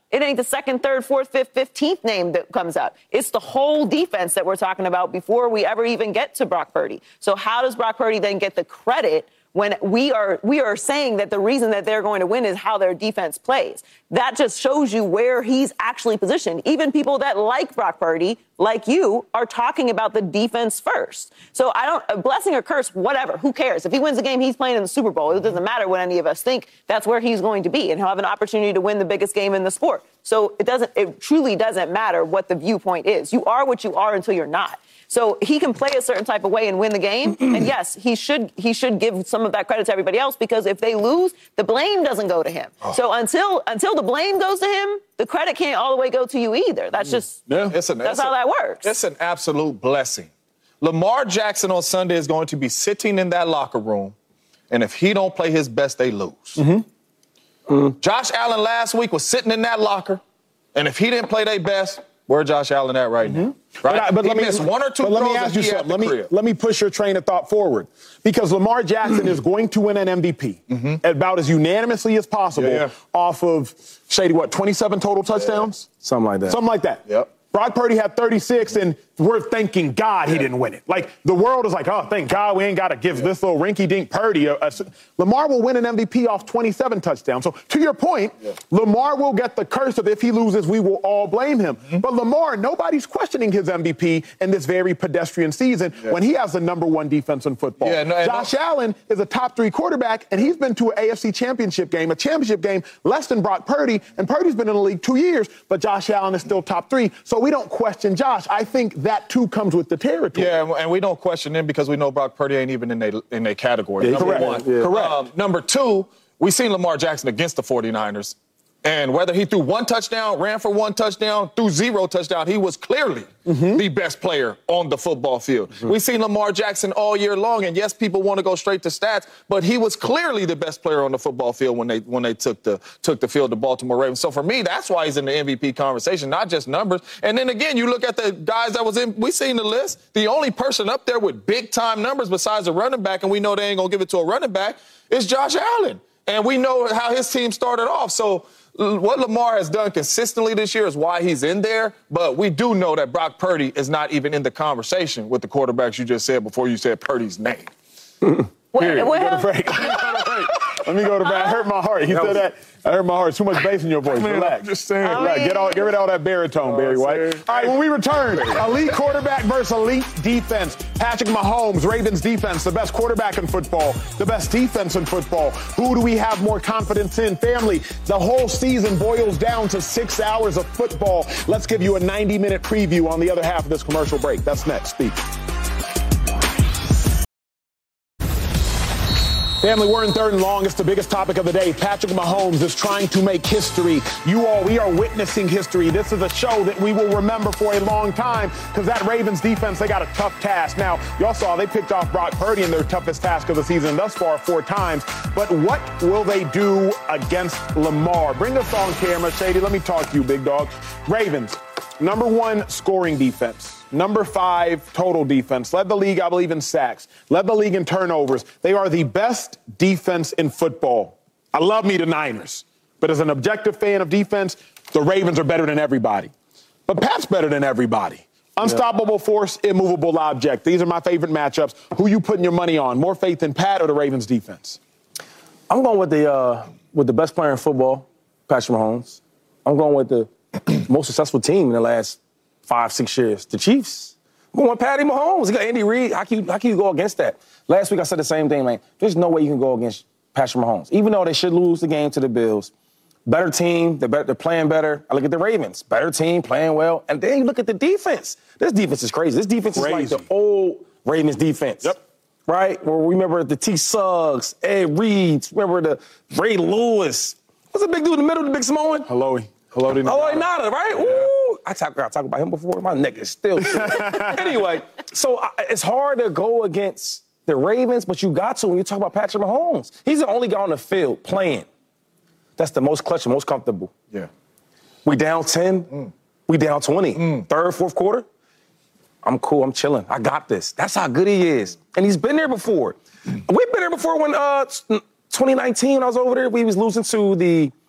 It ain't the second, third, fourth, fifth, 15th name that comes up. It's the whole defense that we're talking about before we ever even get to Brock Purdy. So how does Brock Purdy then get the credit when we are saying that the reason that they're going to win is how their defense plays? That just shows you where he's actually positioned. Even people that like Brock Purdy, like you, are talking about the defense first. So a blessing or curse, whatever, who cares? If he wins the game, he's playing in the Super Bowl. It doesn't matter what any of us think. That's where he's going to be, and he'll have an opportunity to win the biggest game in the sport. So it truly doesn't matter what the viewpoint is. You are what you are until you're not. So he can play a certain type of way and win the game. And yes, he should give some of that credit to everybody else, because if they lose, the blame doesn't go to him. Oh. So until the blame goes to him, the credit can't all the way go to you either. That's just that's how that works. It's an absolute blessing. Lamar Jackson on Sunday is going to be sitting in that locker room, and if he don't play his best, they lose. Josh Allen last week was sitting in that locker, and if he didn't play their best, where Josh Allen at right now? Right? But let me missed one or two. But let me ask you something. Let me push your train of thought forward, because Lamar Jackson is going to win an MVP about as unanimously as possible off of Shady. 27 total touchdowns? Something like that. Something like that. Yep. Brock Purdy had 36, and we're thanking God he didn't win it. Like, the world is like, oh, thank God we ain't got to give this little rinky-dink Purdy. Lamar will win an MVP off 27 touchdowns. So, to your point, Lamar will get the curse of if he loses, we will all blame him. But Lamar, nobody's questioning his MVP in this very pedestrian season when he has the number one defense in football. Josh Allen is a top 3 quarterback, and he's been to an AFC championship game, less than Brock Purdy, and Purdy's been in the league 2 years, but Josh Allen is still top 3. So we don't question Josh. I think that, too, comes with the territory. Yeah, and we don't question him because we know Brock Purdy ain't even in their category. Yeah, number one. Yeah. Correct. Number two, we seen Lamar Jackson against the 49ers. And whether he threw 1 touchdown, ran for 1 touchdown, threw 0 touchdown, he was clearly the best player on the football field. We've seen Lamar Jackson all year long, and yes, people want to go straight to stats, but he was clearly the best player on the football field when they took the field to Baltimore Ravens. So for me, that's why he's in the MVP conversation, not just numbers. And then again, you look at the guys that was in, we seen the list. The only person up there with big-time numbers besides a running back, and we know they ain't going to give it to a running back, is Josh Allen. And we know how his team started off. So what Lamar has done consistently this year is why he's in there. But we do know that Brock Purdy is not even in the conversation with the quarterbacks you just said before you said Purdy's name. Let me go to break. I hurt my heart. He said that. I hurt my heart. Too much bass in your voice. Relax. Just saying. Relax. Get rid of all that baritone, Barry White. All right, when we return, elite quarterback versus elite defense. Patrick Mahomes, Ravens defense, the best quarterback in football, the best defense in football. Who do we have more confidence in? Family, the whole season boils down to 6 hours of football. Let's give you a 90-minute preview on the other half of this commercial break. That's next. Speak. Family, we're in third and long. It's the biggest topic of the day. Patrick Mahomes is trying to make history. We are witnessing history. This is a show that we will remember for a long time because that Ravens defense, they got a tough task. Now, y'all saw they picked off Brock Purdy in their toughest task of the season thus far 4 times. But what will they do against Lamar? Bring us on camera. Shady, let me talk to you, big dog. Ravens, number 1 scoring defense. Number 5 total defense. Led the league, I believe, in sacks. Led the league in turnovers. They are the best defense in football. I love me the Niners. But as an objective fan of defense, the Ravens are better than everybody. But Pat's better than everybody. Unstoppable force, immovable object. These are my favorite matchups. Who you putting your money on? More faith in Pat or the Ravens defense? I'm going with the best player in football, Patrick Mahomes. I'm going with the most successful team in the last 5-6 years, the Chiefs. I'm going with Patty Mahomes. You got Andy Reid. How can you go against that? Last week I said the same thing, man. There's no way you can go against Patrick Mahomes. Even though they should lose the game to the Bills, better team, they're playing better. I look at the Ravens, better team, playing well. And then you look at the defense. This defense is crazy. This defense is like the old Ravens defense. Yep. Right? Where we remember the T. Suggs, Ed Reeds, remember the Ray Lewis. What's the big dude in the middle, the big Samoan? Halloy Nada, right? Yeah. Ooh, I talked about him before. My neck is still Anyway, so it's hard to go against the Ravens, but you got to when you talk about Patrick Mahomes. He's the only guy on the field playing. That's the most clutch and most comfortable. Yeah. We down 10. We down 20. Third, fourth quarter. I'm cool. I'm chilling. I got this. That's how good he is. And he's been there before. We've been there before when 2019, when I was over there, we was losing to the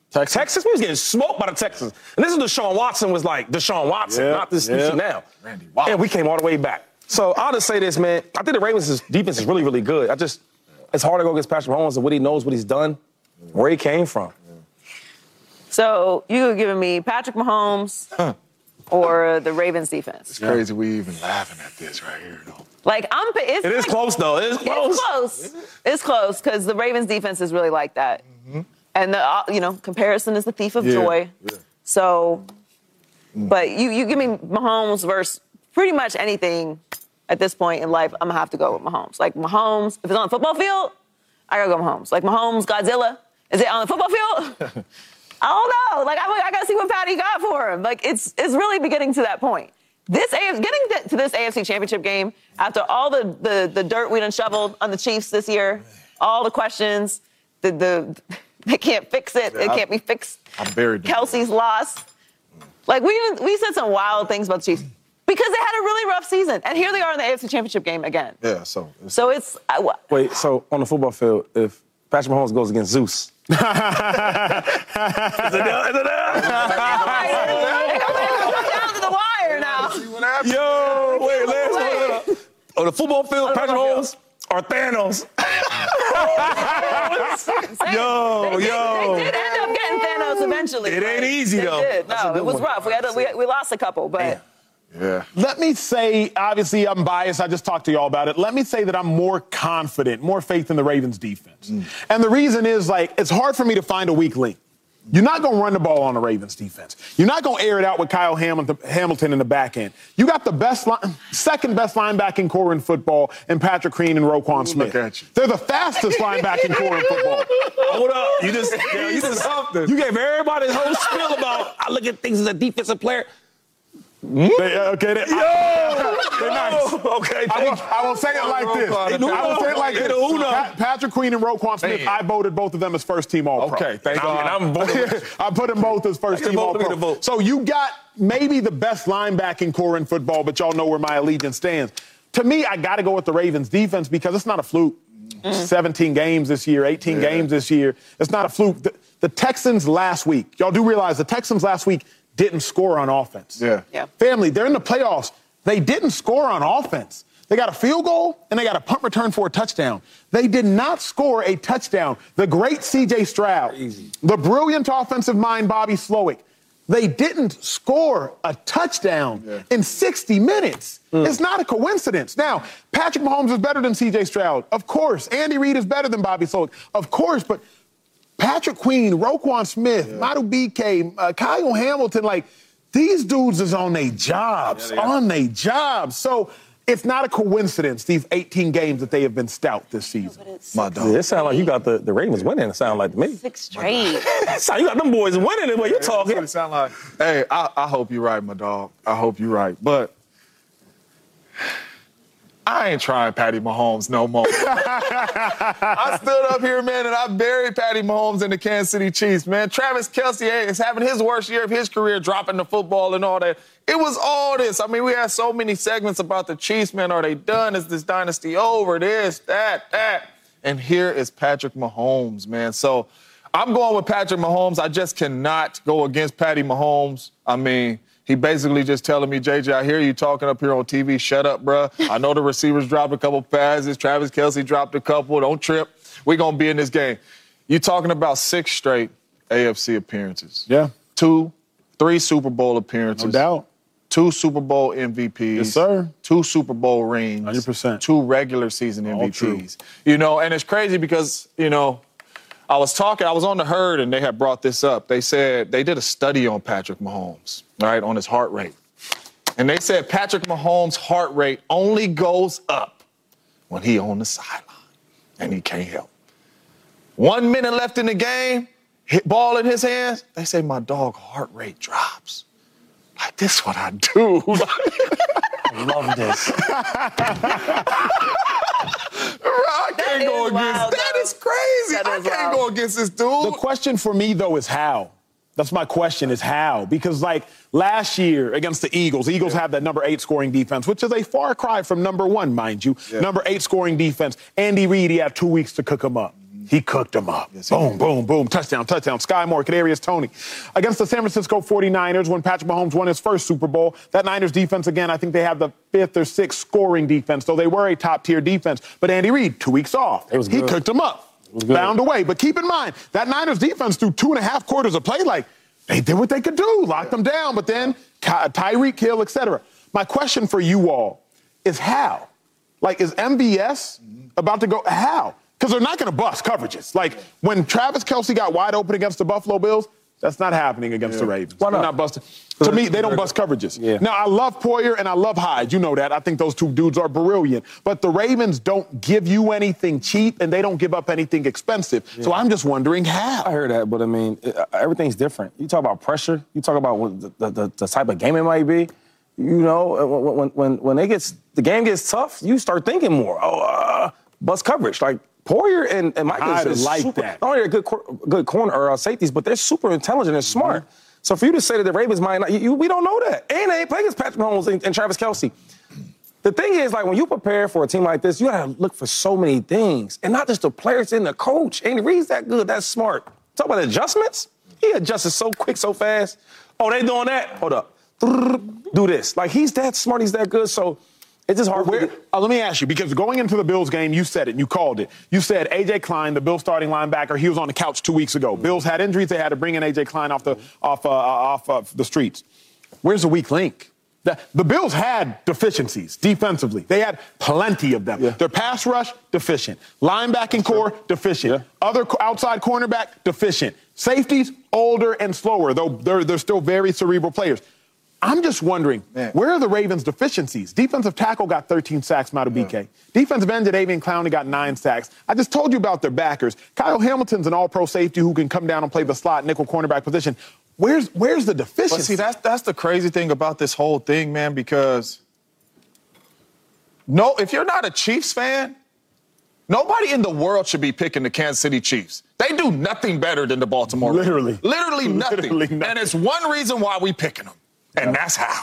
Texas? We was getting smoked by the Texans. And this is Deshaun Watson was like Deshaun Watson, not this shit now. Randy Watson. And we came all the way back. So I'll just say this, man. I think the Ravens' defense is really, really good. It's hard to go against Patrick Mahomes and what he knows, what he's done, where he came from. So you giving me Patrick Mahomes or the Ravens defense? It's crazy we even laughing at this right here, though. Like, it is close, though. It is close. It's close. It's close because the Ravens defense is really like that. Mm-hmm. And, comparison is the thief of joy. Yeah. So, but you give me Mahomes versus pretty much anything at this point in life, I'm going to have to go with Mahomes. Like, Mahomes, if it's on the football field, I got to go Mahomes. Like, Mahomes, Godzilla, is it on the football field? I don't know. Like, I got to see what Patty got for him. Like, it's really beginning to that point. Getting to this AFC Championship game, after all the dirt we done shoveled on the Chiefs this year, all the questions, they can't fix it. It can't be fixed. I'm buried. Kelsey's loss. Like, we said some wild things about the Chiefs because they had a really rough season. And here they are in the AFC Championship game again. Yeah, so it's... Wait, so on the football field, if Patrick Mahomes goes against Zeus... Is it down? Down to the wire now. Yo, wait, let's on the football field, Patrick Mahomes or Thanos? Yo. They did end up getting Thanos eventually. It ain't easy, though. No, it was rough. We lost a couple, but... Yeah. Let me say, obviously, I'm biased. I just talked to y'all about it. Let me say that I'm more confident, more faith in the Ravens defense. And the reason is, it's hard for me to find a weak link. You're not going to run the ball on the Ravens defense. You're not going to air it out with Kyle Hamilton in the back end. You got the second best linebacking core in football in Patrick Queen and Roquan Smith. Look at you. They're the fastest linebacking core in football. Hold up. You gave everybody this whole spiel about I look at things as a defensive player. They're nice. Okay. I will say it like this. Patrick Queen and Roquan Smith, I voted both of them as first-team All-Pro. Okay, thank God. I put them both as first-team All-Pro. So you got maybe the best linebacking core in football, but y'all know where my allegiance stands. To me, I got to go with the Ravens defense because it's not a fluke. 17 games this year, 18 games this year. It's not a fluke. The Texans last week, y'all do realize the Texans last week didn't score on offense. Yeah. Family, they're in the playoffs. They didn't score on offense. They got a field goal, and they got a punt return for a touchdown. They did not score a touchdown. The great C.J. Stroud, the brilliant offensive mind Bobby Slowick, they didn't score a touchdown in 60 minutes. It's not a coincidence. Now, Patrick Mahomes is better than C.J. Stroud. Of course. Andy Reid is better than Bobby Slowick. Of course, but Patrick Queen, Roquan Smith, Madu BK, Kyle Hamilton, these dudes is on their jobs, So it's not a coincidence, these 18 games that they have been stout this season. My dog. It sounds like you got the Ravens winning, it sounds like to me. 6 straight. It sounds you got them boys winning the way you're talking. It sound like, hey, I hope you're right, my dog. I hope you're right. But I ain't trying Patty Mahomes no more. I stood up here, man, and I buried Patty Mahomes in the Kansas City Chiefs, man. Travis Kelce is having his worst year of his career, dropping the football and all that. It was all this. I mean, we had so many segments about the Chiefs, man. Are they done? Is this dynasty over? This, that. And here is Patrick Mahomes, man. So I'm going with Patrick Mahomes. I just cannot go against Patty Mahomes. I mean, he basically just telling me, JJ, I hear you talking up here on TV. Shut up, bruh. I know the receivers dropped a couple passes. Travis Kelce dropped a couple. Don't trip. We're going to be in this game. You're talking about 6 straight AFC appearances. Yeah. 3 Super Bowl appearances. No doubt. 2 Super Bowl MVPs. Yes, sir. 2 Super Bowl rings. 100%. 2 regular season MVPs. And it's crazy because, I was on the Herd, and they had brought this up. They said they did a study on Patrick Mahomes, right, on his heart rate. And they said Patrick Mahomes' heart rate only goes up when he on the sideline, and he can't help. 1 minute left in the game, ball in his hands, they say my dog heart rate drops. Like, this is what I do. I love this. I can't go against that. Is crazy. I can't go against this dude. The question for me, though, is how. That's my question, is how. Because, last year against the Eagles have that number 8 scoring defense, which is a far cry from number 1, mind you. Yeah. Number 8 scoring defense. Andy Reid, he had 2 weeks to cook them up. He cooked them up. Yes, boom, boom, boom. Touchdown, touchdown. Sky Moore, Kadarius Toney. Against the San Francisco 49ers, when Patrick Mahomes won his first Super Bowl, that Niners defense, again, I think they have the 5th or 6th scoring defense, so they were a top-tier defense. But Andy Reid, 2 weeks off. He cooked them up. Found a way. But keep in mind, that Niners defense through 2.5 quarters of play, like, they did what they could do, locked them down, but then Tyreek Hill, et cetera. My question for you all is how? Like, is MVS about to go? How? Because they're not going to bust coverages. Like, when Travis Kelce got wide open against the Buffalo Bills, that's not happening against the Ravens. Why not? They're not busting. To me, they don't bust coverages. Yeah. Now, I love Poyer and I love Hyde. You know that. I think those two dudes are brilliant. But the Ravens don't give you anything cheap and they don't give up anything expensive. Yeah. So I'm just wondering how. I heard that, but I mean, everything's different. You talk about pressure. You talk about what the type of game it might be. You know, when the game gets tough, you start thinking more. Bust coverage. Like, Poyer and Michael is like super, that. not only are good corner or safeties, but they're super intelligent and smart. Mm-hmm. So for you to say that the Ravens might not, we don't know that. And they ain't playing against Patrick Mahomes and Travis Kelce. The thing is, like, when you prepare for a team like this, you got to look for so many things. And not just the players and the coach. Andy Reid's that good, that's smart. Talk about adjustments. He adjusted so quick, so fast. Oh, they doing that? Hold up. Do this. Like, he's that smart, he's that good, so it's just hard. Let me ask you, because going into the Bills game, you said it, and you called it. You said A.J. Klein, the Bills starting linebacker, he was on the couch 2 weeks ago. Bills had injuries. They had to bring in A.J. Klein off the streets. Where's the weak link? The Bills had deficiencies defensively. They had plenty of them. Yeah. Their pass rush, deficient. Linebacking core, deficient. Yeah. Other outside cornerback, deficient. Safeties, older and slower, though they're still very cerebral players. I'm just wondering, where are the Ravens' deficiencies? Defensive tackle got 13 sacks, Madubuike. Yeah. Defensive end, Jadeveon Clowney got 9 sacks. I just told you about their backers. Kyle Hamilton's an all-pro safety who can come down and play the slot nickel cornerback position. Where's the deficiency? But see, that's the crazy thing about this whole thing, man, because if you're not a Chiefs fan, nobody in the world should be picking the Kansas City Chiefs. They do nothing better than the Baltimore Ravens. Literally nothing. And it's one reason why we picking them. And that's how.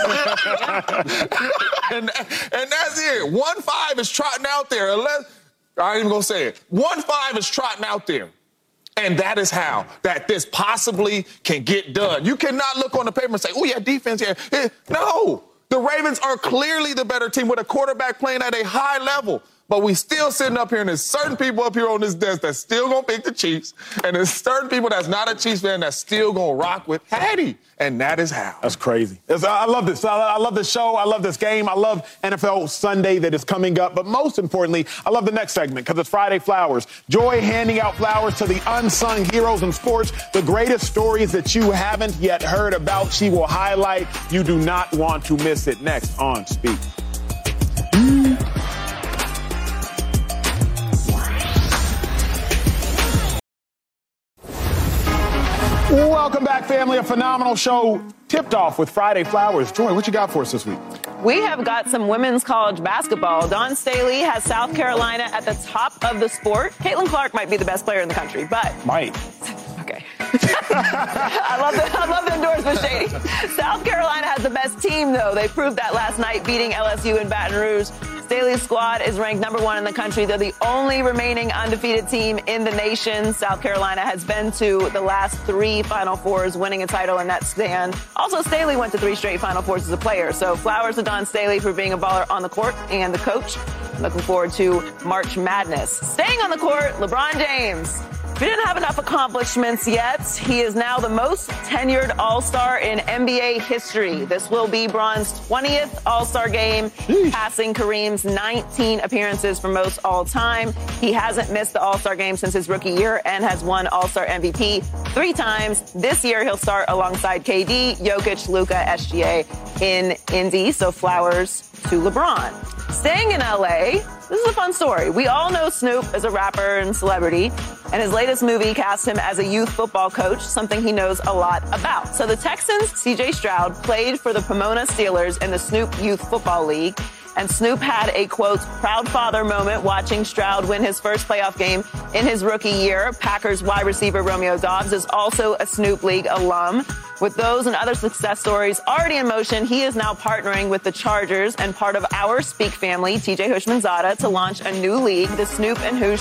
and that's it. 1-5 is trotting out there. I ain't even going to say it. 1-5 is trotting out there. And that is how that this possibly can get done. You cannot look on the paper and say, oh, yeah, defense. Yeah. No. The Ravens are clearly the better team with a quarterback playing at a high level. But we still sitting up here, and there's certain people up here on this desk that's still going to pick the Chiefs, and there's certain people that's not a Chiefs fan that's still going to rock with Hattie, and that is how. That's crazy. I love this. I love this show. I love this game. I love NFL Sunday that is coming up. But most importantly, I love the next segment because it's Friday Flowers. Joy handing out flowers to the unsung heroes in sports, the greatest stories that you haven't yet heard about. She will highlight. You do not want to miss it. Next on Speak. Welcome back, family. A phenomenal show tipped off with Friday Flowers. Joy, what you got for us this week? We have got some women's college basketball. Dawn Staley has South Carolina at the top of the sport. Caitlin Clark might be the best player in the country, but... Might. Okay. I love the endorsement, Shady. South Carolina has the best team, though. They proved that last night, beating LSU in Baton Rouge. Staley's squad is ranked number 1 in the country. They're the only remaining undefeated team in the nation. South Carolina has been to the last 3 Final Fours, winning a title in that span. Also, Staley went to 3 straight Final Fours as a player. So flowers to Dawn Staley for being a baller on the court and the coach. Looking forward to March Madness. Staying on the court, LeBron James. If he didn't have enough accomplishments yet, he is now the most tenured All-Star in NBA history. This will be Bron's 20th All-Star game, passing Kareem's 19 appearances for most all-time. He hasn't missed the All-Star game since his rookie year and has won All-Star MVP 3 times. This year, he'll start alongside KD, Jokic, Luka, SGA in Indy. So flowers to LeBron. Staying in LA, this is a fun story. We all know Snoop as a rapper and celebrity, and his latest movie cast him as a youth football coach, something he knows a lot about. So the Texans' C.J. Stroud played for the Pomona Steelers in the Snoop Youth Football League, and Snoop had a, quote, proud father moment watching Stroud win his first playoff game in his rookie year. Packers wide receiver Romeo Doubs is also a Snoop League alum. With those and other success stories already in motion, he is now partnering with the Chargers and part of our Speak family, TJ Hushmanzada, to launch a new league, the Snoop and Hoosh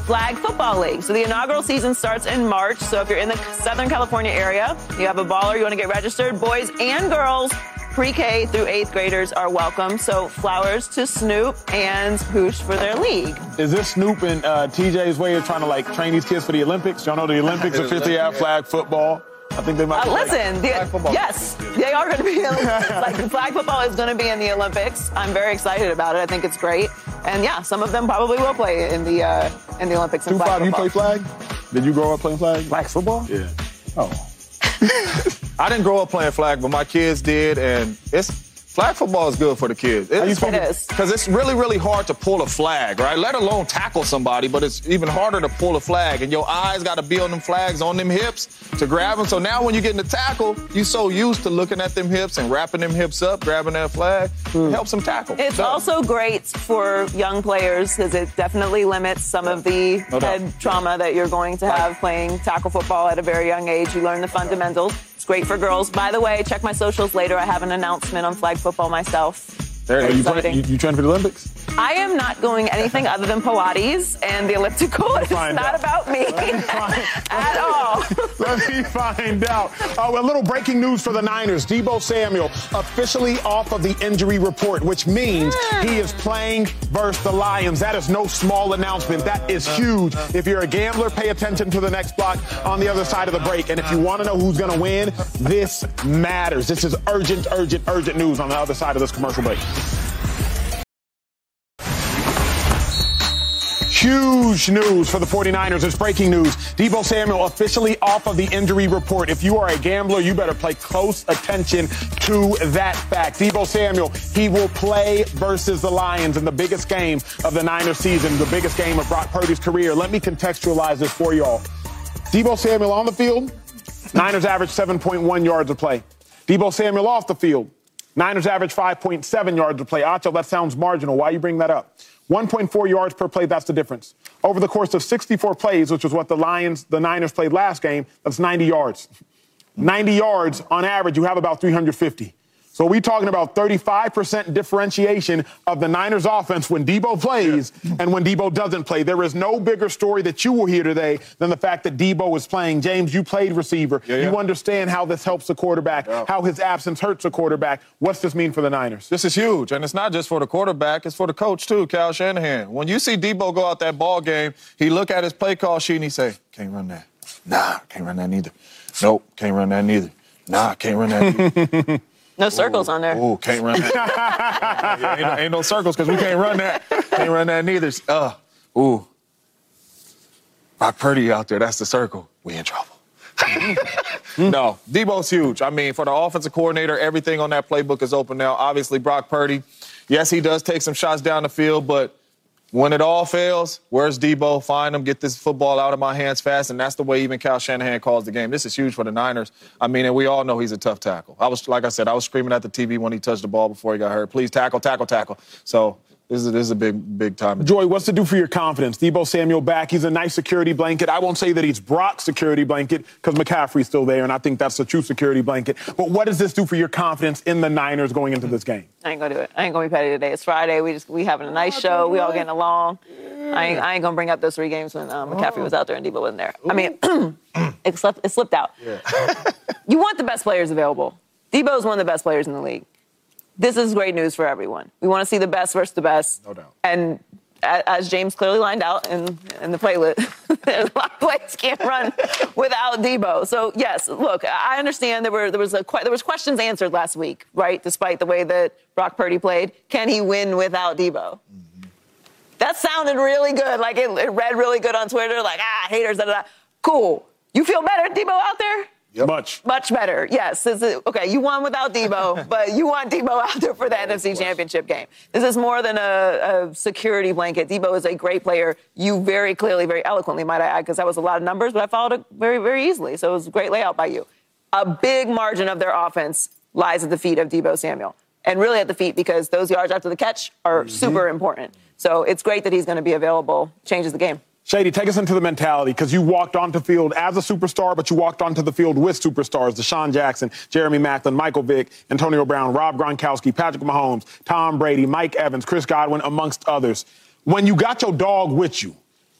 Flag Football League. So the inaugural season starts in March. So if you're in the Southern California area, you have a baller, you want to get registered, boys and girls, pre-K through 8th graders are welcome. So flowers to Snoop and Hooch for their league. Is this Snoop and TJ's way of trying to, like, train these kids for the Olympics? Y'all know the Olympics officially have flag football. I think they might yes, they are going to be like flag football is going to be in the Olympics. I'm very excited about it. I think it's great. And yeah, some of them probably will play in the Olympics. 2-5, you play flag? Did you grow up playing flag? Flag football? Yeah. Oh. I didn't grow up playing flag, but my kids did, and flag football is good for the kids. It is. Because it's really, really hard to pull a flag, right? Let alone tackle somebody, but it's even harder to pull a flag. And your eyes got to be on them flags, on them hips to grab them. So now when you get in the tackle, you're so used to looking at them hips and wrapping them hips up, grabbing that flag. It helps them tackle. It's also great for young players because it definitely limits some of the head trauma that you're going to have playing tackle football at a very young age. You learn the fundamentals. It's great for girls. By the way, check my socials later. I have an announcement on flag football myself. You train for the Olympics? I am not going anything other than Pilates and the elliptical. It's not about me at all. Let me find out. A little breaking news for the Niners. Deebo Samuel officially off of the injury report, which means he is playing versus the Lions. That is no small announcement. That is huge. If you're a gambler, pay attention to the next block on the other side of the break. And if you want to know who's going to win, this matters. This is urgent, urgent, urgent news on the other side of this commercial break. Huge news for the 49ers. It's breaking news. Deebo Samuel officially off of the injury report. If you are a gambler, you better pay close attention to that fact. Deebo Samuel, he will play versus the Lions in the biggest game of the Niners season, the biggest game of Brock Purdy's career. Let me contextualize this for y'all. Deebo Samuel on the field, Niners average 7.1 yards a play. Deebo Samuel off the field, Niners average 5.7 yards a play. Acho, that sounds marginal. Why you bring that up? 1.4 yards per play, that's the difference. Over the course of 64 plays, which was what the Niners played last game, that's 90 yards. 90 yards on average, you have about 350. So we're talking about 35% differentiation of the Niners offense when Deebo plays and when Deebo doesn't play. There is no bigger story that you will hear today than the fact that Deebo is playing. James, you played receiver. You understand how this helps the quarterback, how his absence hurts a quarterback. What's this mean for the Niners? This is huge, and it's not just for the quarterback. It's for the coach, too, Kyle Shanahan. When you see Deebo go out that ball game, he look at his play call sheet and he say, can't run that. Nah, can't run that neither. Nope, can't run that neither. Nah, can't run that neither. No circles on there. Ooh, can't run that. Ain't no circles because we can't run that. Can't run that neither. Brock Purdy out there, that's the circle. We in trouble. No, Deebo's huge. I mean, for the offensive coordinator, everything on that playbook is open now. Obviously, Brock Purdy, yes, he does take some shots down the field, but when it all fails, where's Deebo? Find him, get this football out of my hands fast, and that's the way even Kyle Shanahan calls the game. This is huge for the Niners. I mean, and we all know he's a tough tackle. Like I said, I was screaming at the TV when he touched the ball before he got hurt. Please tackle, tackle, tackle. So this is a big time. Joy, what's to do for your confidence? Deebo Samuel back. He's a nice security blanket. I won't say that he's Brock's security blanket because McCaffrey's still there, and I think that's the true security blanket. But what does this do for your confidence in the Niners going into this game? I ain't gonna do it. I ain't gonna be petty today. It's Friday. We having a nice show. We all getting along. I ain't gonna bring up those 3 games when McCaffrey was out there and Deebo wasn't there. I mean, it slipped out. Yeah. You want the best players available. Deebo is one of the best players in the league. This is great news for everyone. We want to see the best versus the best. No doubt. And as James clearly lined out in the playlist, there's a lot of plays can't run without Deebo. So, yes, look, I understand there was questions answered last week, right, despite the way that Brock Purdy played. Can he win without Deebo? Mm-hmm. That sounded really good. Like, it read really good on Twitter, like, haters, da-da-da. Cool. You feel better, Deebo, out there? Yep. Much better, yes. Okay, you won without Deebo, but you want Deebo out there for the NFC Championship game. This is more than a security blanket. Deebo is a great player. You very clearly, very eloquently, might I add, because that was a lot of numbers, but I followed it very, very easily. So it was a great layout by you. A big margin of their offense lies at the feet of Deebo Samuel. And really at the feet because those yards after the catch are super important. So it's great that he's going to be available. Changes the game. Shady, take us into the mentality, because you walked onto the field as a superstar, but you walked onto the field with superstars, Deshaun Jackson, Jeremy Maclin, Michael Vick, Antonio Brown, Rob Gronkowski, Patrick Mahomes, Tom Brady, Mike Evans, Chris Godwin, amongst others. When you got your dog with you,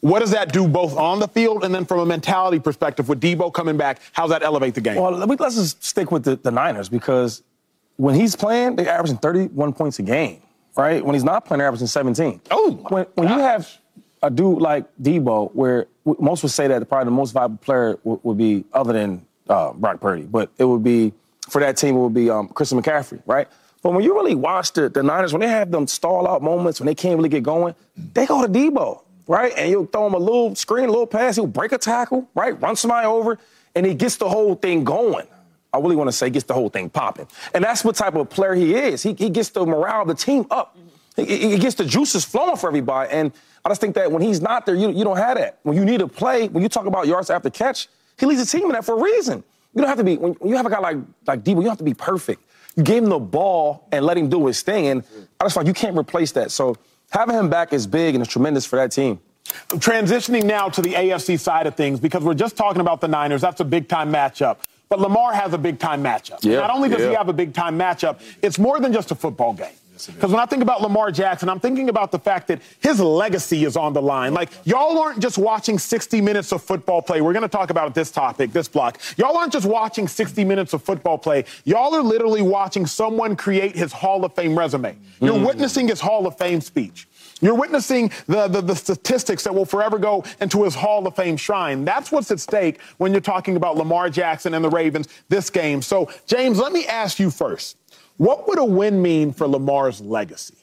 What does that do both on the field and then from a mentality perspective with Debo coming back? How's that elevate the game? Well, let's just stick with the Niners because when he's playing, they're averaging 31 points a game, right? When he's not playing, they're averaging 17. Oh, when you have a dude like Debo, where most would say that probably the most valuable player would be, other than Brock Purdy, but it would be, for that team, it would be Christian McCaffrey, right? But when you really watch the Niners, when they have them stall-out moments, when they can't really get going, they go to Debo, right? And you'll throw him a little screen, a little pass, he'll break a tackle, right? Run somebody over, and he gets the whole thing going. I really want to say gets the whole thing popping. And that's what type of player he is. He gets the morale of the team up. He gets the juices flowing for everybody. And I just think that when he's not there, you don't have that. When you need to play, when you talk about yards after catch, he leads the team in that for a reason. You don't have to be, when you have a guy like Debo, you don't have to be perfect. You gave him the ball and let him do his thing, and I just feel like you can't replace that. So having him back is big and it's tremendous for that team. Transitioning now to the AFC side of things, because we're just talking about the Niners. That's a big-time matchup. But Lamar has a big-time matchup. Yeah, Not only does he have a big-time matchup, it's more than just a football game. Because when I think about Lamar Jackson, I'm thinking about the fact that his legacy is on the line. Like, y'all aren't just watching 60 minutes of football play. We're going to talk about this topic, this block. Y'all aren't just watching 60 minutes of football play. Y'all are literally watching someone create his Hall of Fame resume. You're witnessing his Hall of Fame speech. You're witnessing the statistics that will forever go into his Hall of Fame shrine. That's what's at stake when you're talking about Lamar Jackson and the Ravens this game. So, James, let me ask you first. What would a win mean for Lamar's legacy?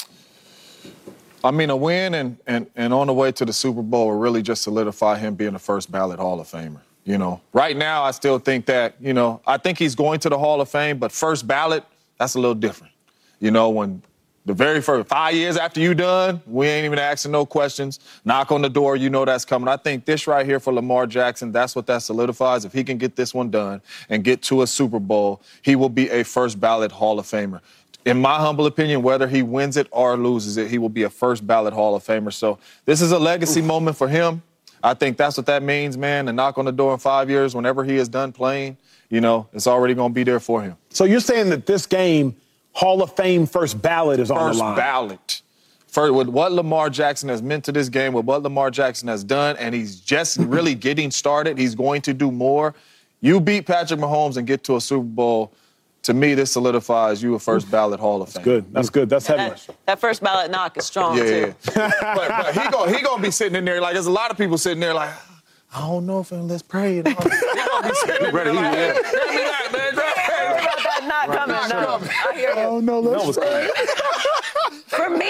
I mean, a win and on the way to the Super Bowl will really just solidify him being a first ballot Hall of Famer. You know, right now I still think that, I think he's going to the Hall of Fame, but first ballot, that's a little different. When the very first 5 years after you done, we ain't even asking no questions. Knock on the door, that's coming. I think this right here for Lamar Jackson, that's what that solidifies. If he can get this one done and get to a Super Bowl, he will be a first ballot Hall of Famer. In my humble opinion, whether he wins it or loses it, he will be a first ballot Hall of Famer. So this is a legacy moment for him. I think that's what that means, man. And knock on the door in 5 years, whenever he is done playing, it's already going to be there for him. So you're saying that this game, Hall of Fame first ballot is on the line. First ballot. With what Lamar Jackson has meant to this game, with what Lamar Jackson has done, and he's just really getting started. He's going to do more. You beat Patrick Mahomes and get to a Super Bowl. To me, this solidifies you a first ballot Hall of Fame. That's good. That's heavy. That first ballot knock is strong, too. But he gonna be sitting in there like, there's a lot of people sitting there like, I don't know if let's pray. He gonna be sitting there like, not coming. No. I hear you. Oh, no, let's pray. For me,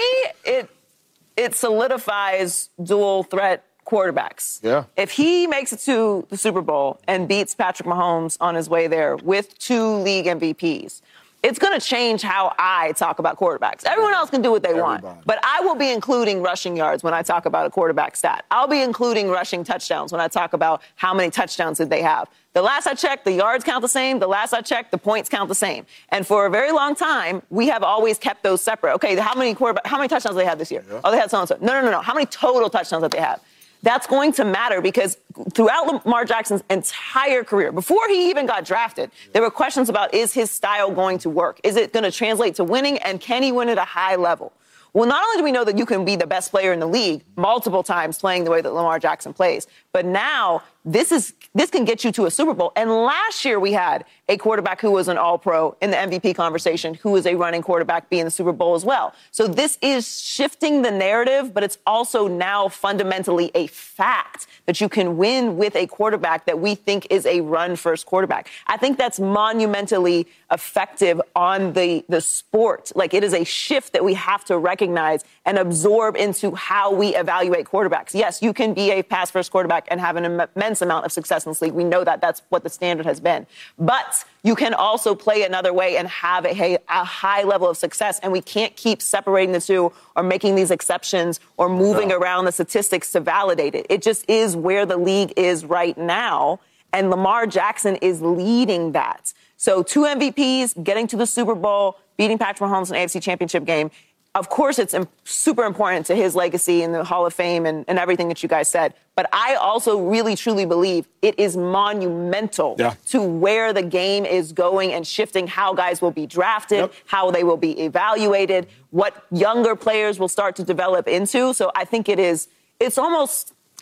it solidifies dual threat quarterbacks. Yeah. If he makes it to the Super Bowl and beats Patrick Mahomes on his way there with 2 league MVPs, it's going to change how I talk about quarterbacks. Everyone else can do what they want, but I will be including rushing yards when I talk about a quarterback stat. I'll be including rushing touchdowns when I talk about how many touchdowns did they have. The last I checked, the yards count the same. The last I checked, the points count the same. And for a very long time, we have always kept those separate. Okay, how many touchdowns did they have this year? Yeah. Oh, they had so-and-so. No. How many total touchdowns did they have? That's going to matter because throughout Lamar Jackson's entire career, before he even got drafted, there were questions about, is his style going to work? Is it going to translate to winning? And can he win at a high level? Well, not only do we know that you can be the best player in the league multiple times playing the way that Lamar Jackson plays, but now this can get you to a Super Bowl. And last year we had a quarterback who was an all-pro in the MVP conversation, who was a running quarterback being the Super Bowl as well. So this is shifting the narrative, but it's also now fundamentally a fact that you can win with a quarterback that we think is a run-first quarterback. I think that's monumentally effective on the sport. Like, it is a shift that we have to recognize and absorb into how we evaluate quarterbacks. Yes, you can be a pass-first quarterback and have an immense amount of success in this league. We know that. That's what the standard has been. But you can also play another way and have a high level of success, and we can't keep separating the two or making these exceptions or moving around the statistics to validate it. It just is where the league is right now, and Lamar Jackson is leading that. So 2 MVPs, getting to the Super Bowl, beating Patrick Mahomes in an AFC Championship game. Of course, it's super important to his legacy in the Hall of Fame and everything that you guys said. But I also really, truly believe it is monumental to where the game is going and shifting how guys will be drafted, how they will be evaluated, what younger players will start to develop into. So I think it's almost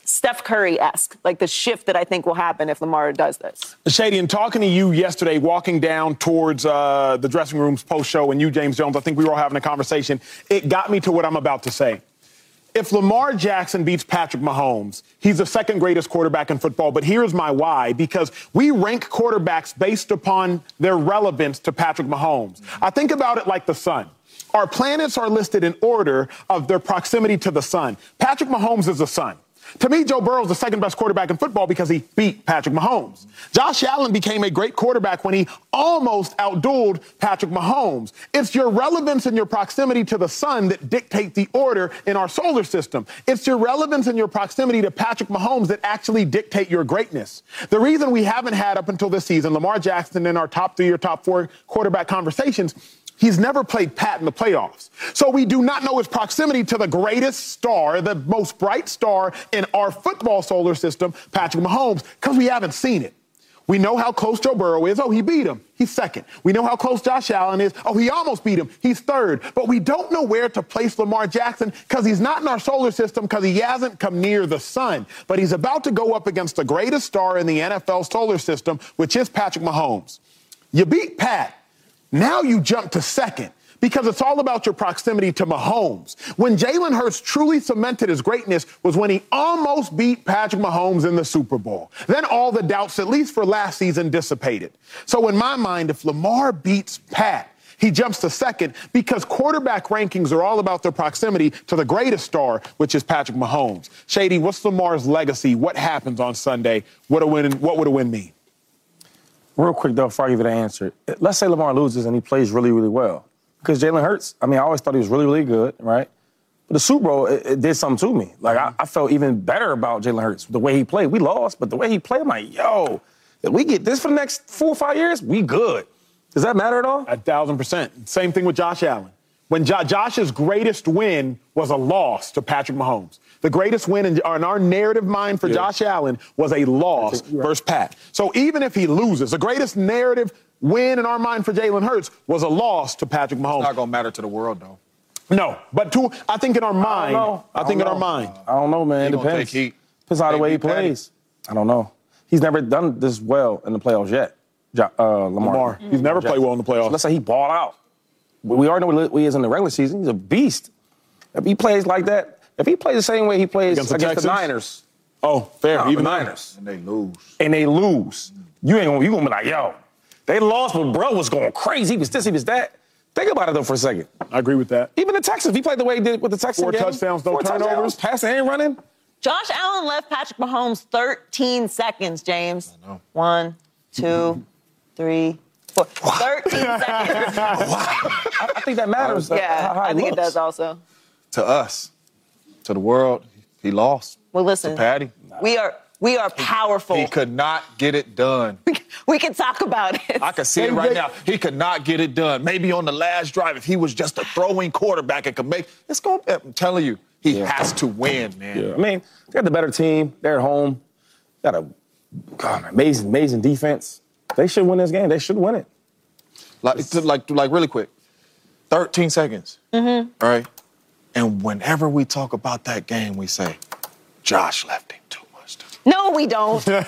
Steph Curry-esque, like the shift that I think will happen if Lamar does this. Shady, in talking to you yesterday, walking down towards the dressing room's post-show, and you, James Jones, I think we were all having a conversation. It got me to what I'm about to say. If Lamar Jackson beats Patrick Mahomes, he's the second greatest quarterback in football. But here's my why, because we rank quarterbacks based upon their relevance to Patrick Mahomes. I think about it like the sun. Our planets are listed in order of their proximity to the sun. Patrick Mahomes is the sun. To me, Joe Burrow is the second best quarterback in football because he beat Patrick Mahomes. Josh Allen became a great quarterback when he almost outdueled Patrick Mahomes. It's your relevance and your proximity to the sun that dictate the order in our solar system. It's your relevance and your proximity to Patrick Mahomes that actually dictate your greatness. The reason we haven't had up until this season Lamar Jackson in our top 3 or top 4 quarterback conversations, he's never played Pat in the playoffs. So we do not know his proximity to the greatest star, the most bright star in our football solar system, Patrick Mahomes, because we haven't seen it. We know how close Joe Burrow is. Oh, he beat him. He's second. We know how close Josh Allen is. Oh, he almost beat him. He's third. But we don't know where to place Lamar Jackson because he's not in our solar system because he hasn't come near the sun. But he's about to go up against the greatest star in the NFL solar system, which is Patrick Mahomes. You beat Pat. Now you jump to second because it's all about your proximity to Mahomes. When Jalen Hurts truly cemented his greatness was when he almost beat Patrick Mahomes in the Super Bowl. Then all the doubts, at least for last season, dissipated. So in my mind, if Lamar beats Pat, he jumps to second because quarterback rankings are all about their proximity to the greatest star, which is Patrick Mahomes. Shady, what's Lamar's legacy? What happens on Sunday? What would a win mean? Real quick, though, before I give you the answer, let's say Lamar loses and he plays really, really well. Because Jalen Hurts, I always thought he was really, really good, right? But the Super Bowl, it did something to me. Like, I felt even better about Jalen Hurts, the way he played. We lost, but the way he played, I'm like, yo, if we get this for the next 4 or 5 years, we good. Does that matter at all? 1,000%. Same thing with Josh Allen. When Josh's greatest win was a loss to Patrick Mahomes. The greatest win in our narrative mind for Josh Allen was a loss versus Pat. So even if he loses, the greatest narrative win in our mind for Jalen Hurts was a loss to Patrick Mahomes. It's not going to matter to the world, though. No, but I think in our mind. I think in our mind. I don't know, man. It depends. Depends on the way he plays. I don't know. He's never done this well in the playoffs yet, Lamar. He's never played well in the playoffs. So let's say he balled out. We already know what he is in the regular season. He's a beast. If he plays like that, if he plays the same way he plays against the Niners. Oh, fair. Even the Niners. And they lose. You gonna be like, yo, they lost, but bro was going crazy. He was this, he was that. Think about it, though, for a second. I agree with that. Even the Texans, if he played the way he did with the Texans. 4 touchdowns, no turnovers. Passing and running. Josh Allen left Patrick Mahomes 13 seconds, James. I know. 1, 2, 3, 4. 13 seconds. I think that matters. Yeah, I think it does also. To us, to the world, he lost. Well, listen. To Patty. We are powerful. He could not get it done. We can talk about it. I can see it right now. He could not get it done. Maybe on the last drive, if he was just a throwing quarterback and could make it's going. I'm telling you, he has to win, man. Yeah. they got the better team. They're at home. Got a amazing defense. They should win this game. They should win it. Like really quick. 13 seconds. Mm-hmm. Right? And whenever we talk about that game, we say, Josh left him too much to do. No, we don't. No, we don't.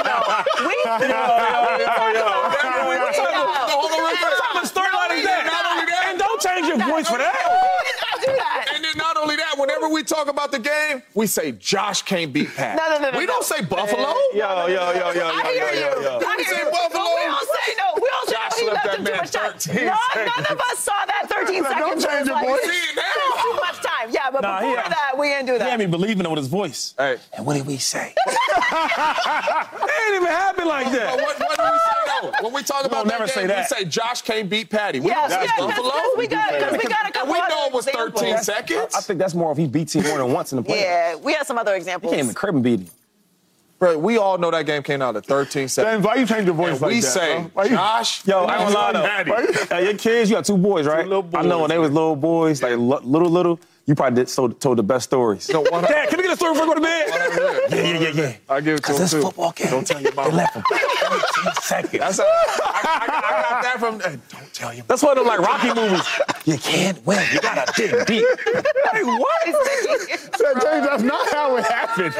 And don't change your voice for that. And then not only that, whenever we talk about the game, we say Josh can't beat Pat. No. We don't say Buffalo. Yo. I hear you. We say Buffalo. We don't say no. We don't say Josh he left left him that too man much time. 13 seconds. None of us saw that 13 seconds. Don't change your voice. See it now. That's too much time. Yeah, but before that, we didn't do that. He had me believing it with his voice. Hey. And what did we say? It ain't even happen like that. What do we say, though? When we talk about never that game, say that. we say Josh can't beat Patty. We don't say Buffalo. Because we got a couple we know it was examples. 13 seconds. I think that's more if he beats him more than once in the playoffs. Yeah, we had some other examples. He came in the crib and beat him. Bro, we all know that game came out at 13 seconds. James, why you change your voice And like we that? say, Josh. Yo, I ain't gonna lie though. Hey, your kids, you got 2 boys, right? 2 little boys, I know when they was little boys, like little, you probably told the best stories. No, Dad, can we get a story before we go to bed? Yeah. I give it to him, this too. football game. Don't tell your mama. They left him 13 seconds. I got that from. Don't tell your mama. That's one of them like Rocky movies. You can't win. You gotta dig deep. Like what? James, that's not how it happened.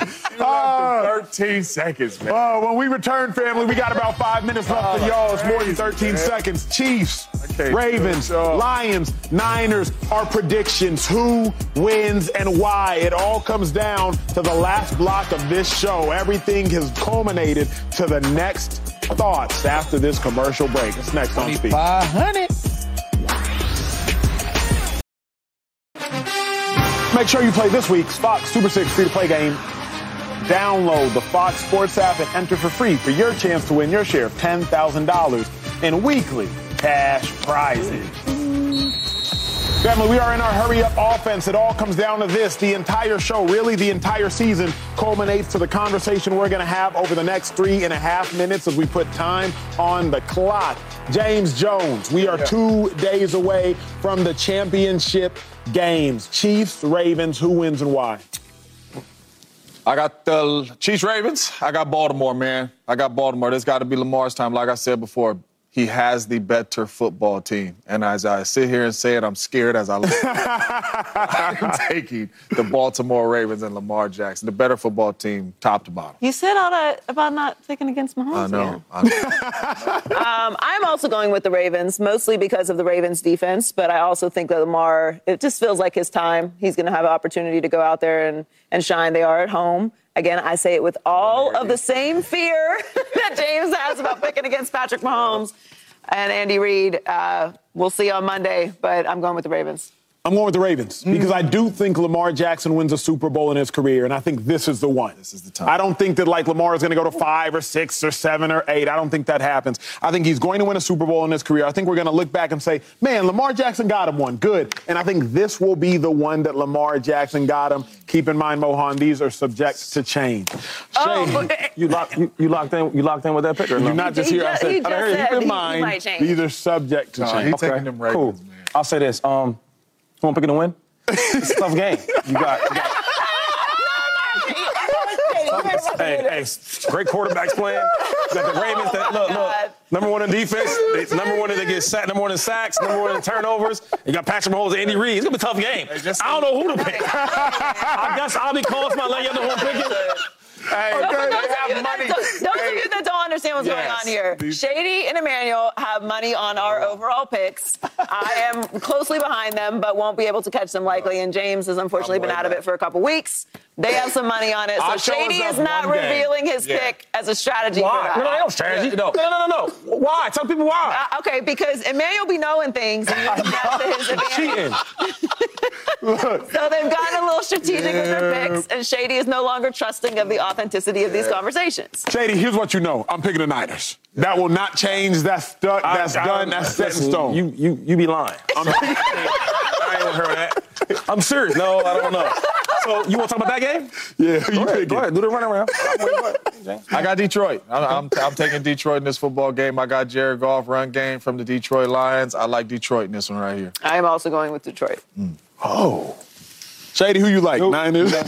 13 seconds, man. When we return, family, we got about 5 minutes left for y'all. It's more than 13 seconds. Chiefs, Ravens, Lions, Niners, our predictions. Who wins and why? It all comes down to the last block of this show. Everything has culminated to the next thoughts after this commercial break. It's next on Speed. 500. Make sure you play this week's Fox Super 6 free-to-play game. Download the Fox Sports app and enter for free for your chance to win your share of $10,000 in weekly cash prizes. Family, we are in our hurry-up offense. It all comes down to this. The entire show, really the entire season, culminates to the conversation we're going to have over the next 3.5 minutes as we put time on the clock. James Jones, we are 2 days away from the championship games. Chiefs, Ravens, who wins and why? I got the Chiefs, Ravens. I got Baltimore, man. I got Baltimore. There's got to be Lamar's time. Like I said before, he has the better football team. And as I sit here and say it, I'm scared as I look. I'm taking the Baltimore Ravens and Lamar Jackson, the better football team, top to bottom. You said all that about not picking against Mahomes. I know. I'm also going with the Ravens, mostly because of the Ravens' defense. But I also think that Lamar, it just feels like his time. He's going to have an opportunity to go out there and shine. They are at home. Again, I say it with all of the same fear that James has about picking against Patrick Mahomes and Andy Reid. We'll see on Monday, but I'm going with the Ravens. I'm going with the Ravens because I do think Lamar Jackson wins a Super Bowl in his career, and I think this is the one. This is the time. I don't think that, Lamar is going to go to 5 or 6 or 7 or 8. I don't think that happens. I think he's going to win a Super Bowl in his career. I think we're going to look back and say, man, Lamar Jackson got him one. Good. And I think this will be the one that Lamar Jackson got him. Keep in mind, Mohan, these are subject to change. You locked in with that pick or no? You're not just here. I said, keep in mind, these are subject to change. He's taking them Ravens, cool. man. I'll say this. Who I'm picking to win? It's a tough game. You got hey, great quarterbacks playing. You got the Ravens that look, number one in defense, number one that gets sacked, number one in sacks, number one in turnovers. You got Patrick Mahomes and Andy Reid. It's gonna be a tough game. I don't know who to pick. I guess I'll be calling my letting you know who I'm picking. Hey, those of you that don't understand what's going on here, Shady and Emmanuel have money on our overall picks. I am closely behind them, but won't be able to catch them likely. And James has unfortunately been out of it for a couple weeks. They have some money on it, so Shady is not revealing his pick as a strategy for that. No strategy. No. Why? Tell people why. Okay, because Emmanuel be knowing things and using that to his advantage. So they've gotten a little strategic with their picks, and Shady is no longer trusting of the authenticity of these conversations. Shady, here's what you know. I'm picking the Niners. That will not change. That's stuck. That's done. That's set in stone. You be lying. I ain't heard that. I'm serious. No, I don't know. So you want to talk about that game? Yeah, go ahead. Do the runaround. I got Detroit. I'm taking Detroit in this football game. I got Jared Goff run game from the Detroit Lions. I like Detroit in this one right here. I am also going with Detroit. Oh. Shady, who you like? Niners? Yeah,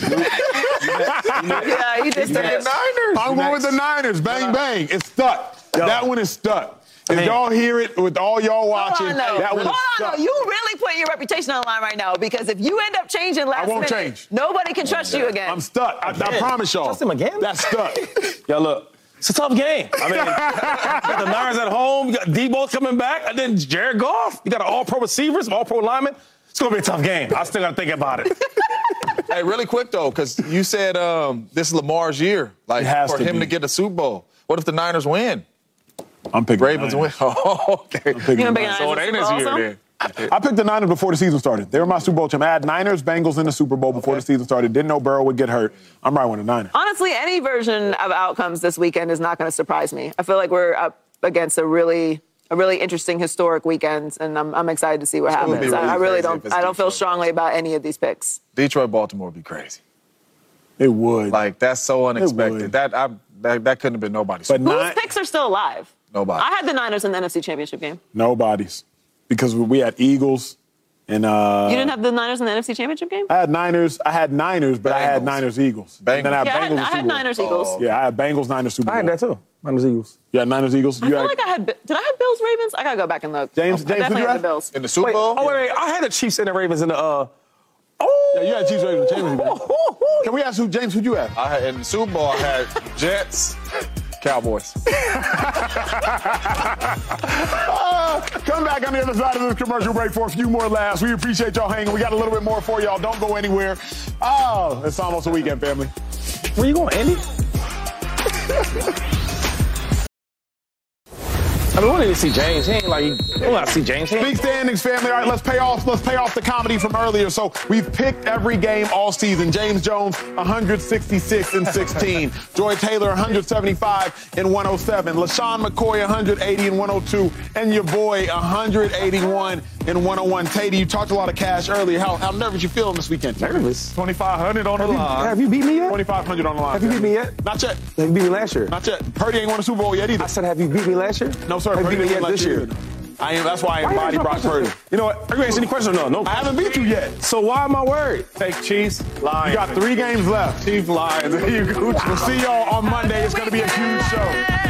he just said Niners. I'm going with the Niners. Bang, bang. It's stuck. That one is stuck. If y'all hear it with all y'all watching, that one is stuck. You really putting your reputation on the line right now because if you end up changing last minute, change. Nobody can trust you again. I'm stuck. I promise y'all. Trust him again? That's stuck. Yo, look. It's a tough game. I mean, you got the Niners at home. You got Debo coming back. And then Jared Goff. You got all-pro receivers, all-pro linemen. It's going to be a tough game. I still got to think about it. Hey, really quick, though, because you said this is Lamar's year. For him to get a Super Bowl. What if the Niners win? I'm picking Ravens win. Oh, okay. You gonna pick so it ain't his year then. I picked the Niners before the season started. They were my Super Bowl team. I had Niners, Bengals in the Super Bowl before the season started. Didn't know Burrow would get hurt. I'm right with the Niners. Honestly, any version of outcomes this weekend is not going to surprise me. I feel like we're up against a really interesting historic weekend, and I'm excited to see what happens. Really I don't feel strongly about any of these picks. Detroit, Baltimore would be crazy. It would. That's so unexpected. That couldn't have been nobody's. But whose picks are still alive? Nobody. I had the Niners in the NFC Championship game. Nobody's. Because we had Eagles and You didn't have the Niners in the NFC Championship game? I had Niners, but Bengals. I had Niners-Eagles. Bengals. And then I had Niners-Eagles. Yeah, I had Bengals-Niners Super Bowl. I had that too. Niners-Eagles. You had Niners-Eagles? I feel like I had... Did I have Bills-Ravens? I got to go back and look. James, I definitely who had the Bills. In the Super Bowl? Wait. I had the Chiefs and the Ravens in the... Yeah, you had Chiefs, Ravens, James. Can we ask James, who'd you have? In the Super Bowl, I had Jets, Cowboys. Come back on the other side of this commercial break for a few more laughs. We appreciate y'all hanging. We got a little bit more for y'all. Don't go anywhere. Oh, it's almost a weekend, family. Where you going, Andy? I mean, we didn't see James. He ain't like, we want to see James. Big standings, family. All right, let's pay off the comedy from earlier. So we've picked every game all season. James Jones, 166 and 16. Joy Taylor, 175 and 107. LaShawn McCoy, 180 and 102. And your boy, 181 and 101. Tatey, you talked a lot of cash earlier. How nervous you feeling this weekend? Nervous. 2,500 on the line. Have you beat me yet? 2,500 on the line. Have you beat me yet? Not yet. Have you beat me last year? Not yet. Purdy ain't won a Super Bowl yet either. I said, have you beat me last year? No, sir. Have you Purdy beat me ain't yet this year? That's why I embody Brock Purdy. You know what? Are you answering any questions or no? I haven't beat you yet. So why am I worried? Take Chiefs, Lions. You got 3 games left. Chiefs, Lions. We'll see y'all on Monday. It's going to be a huge show.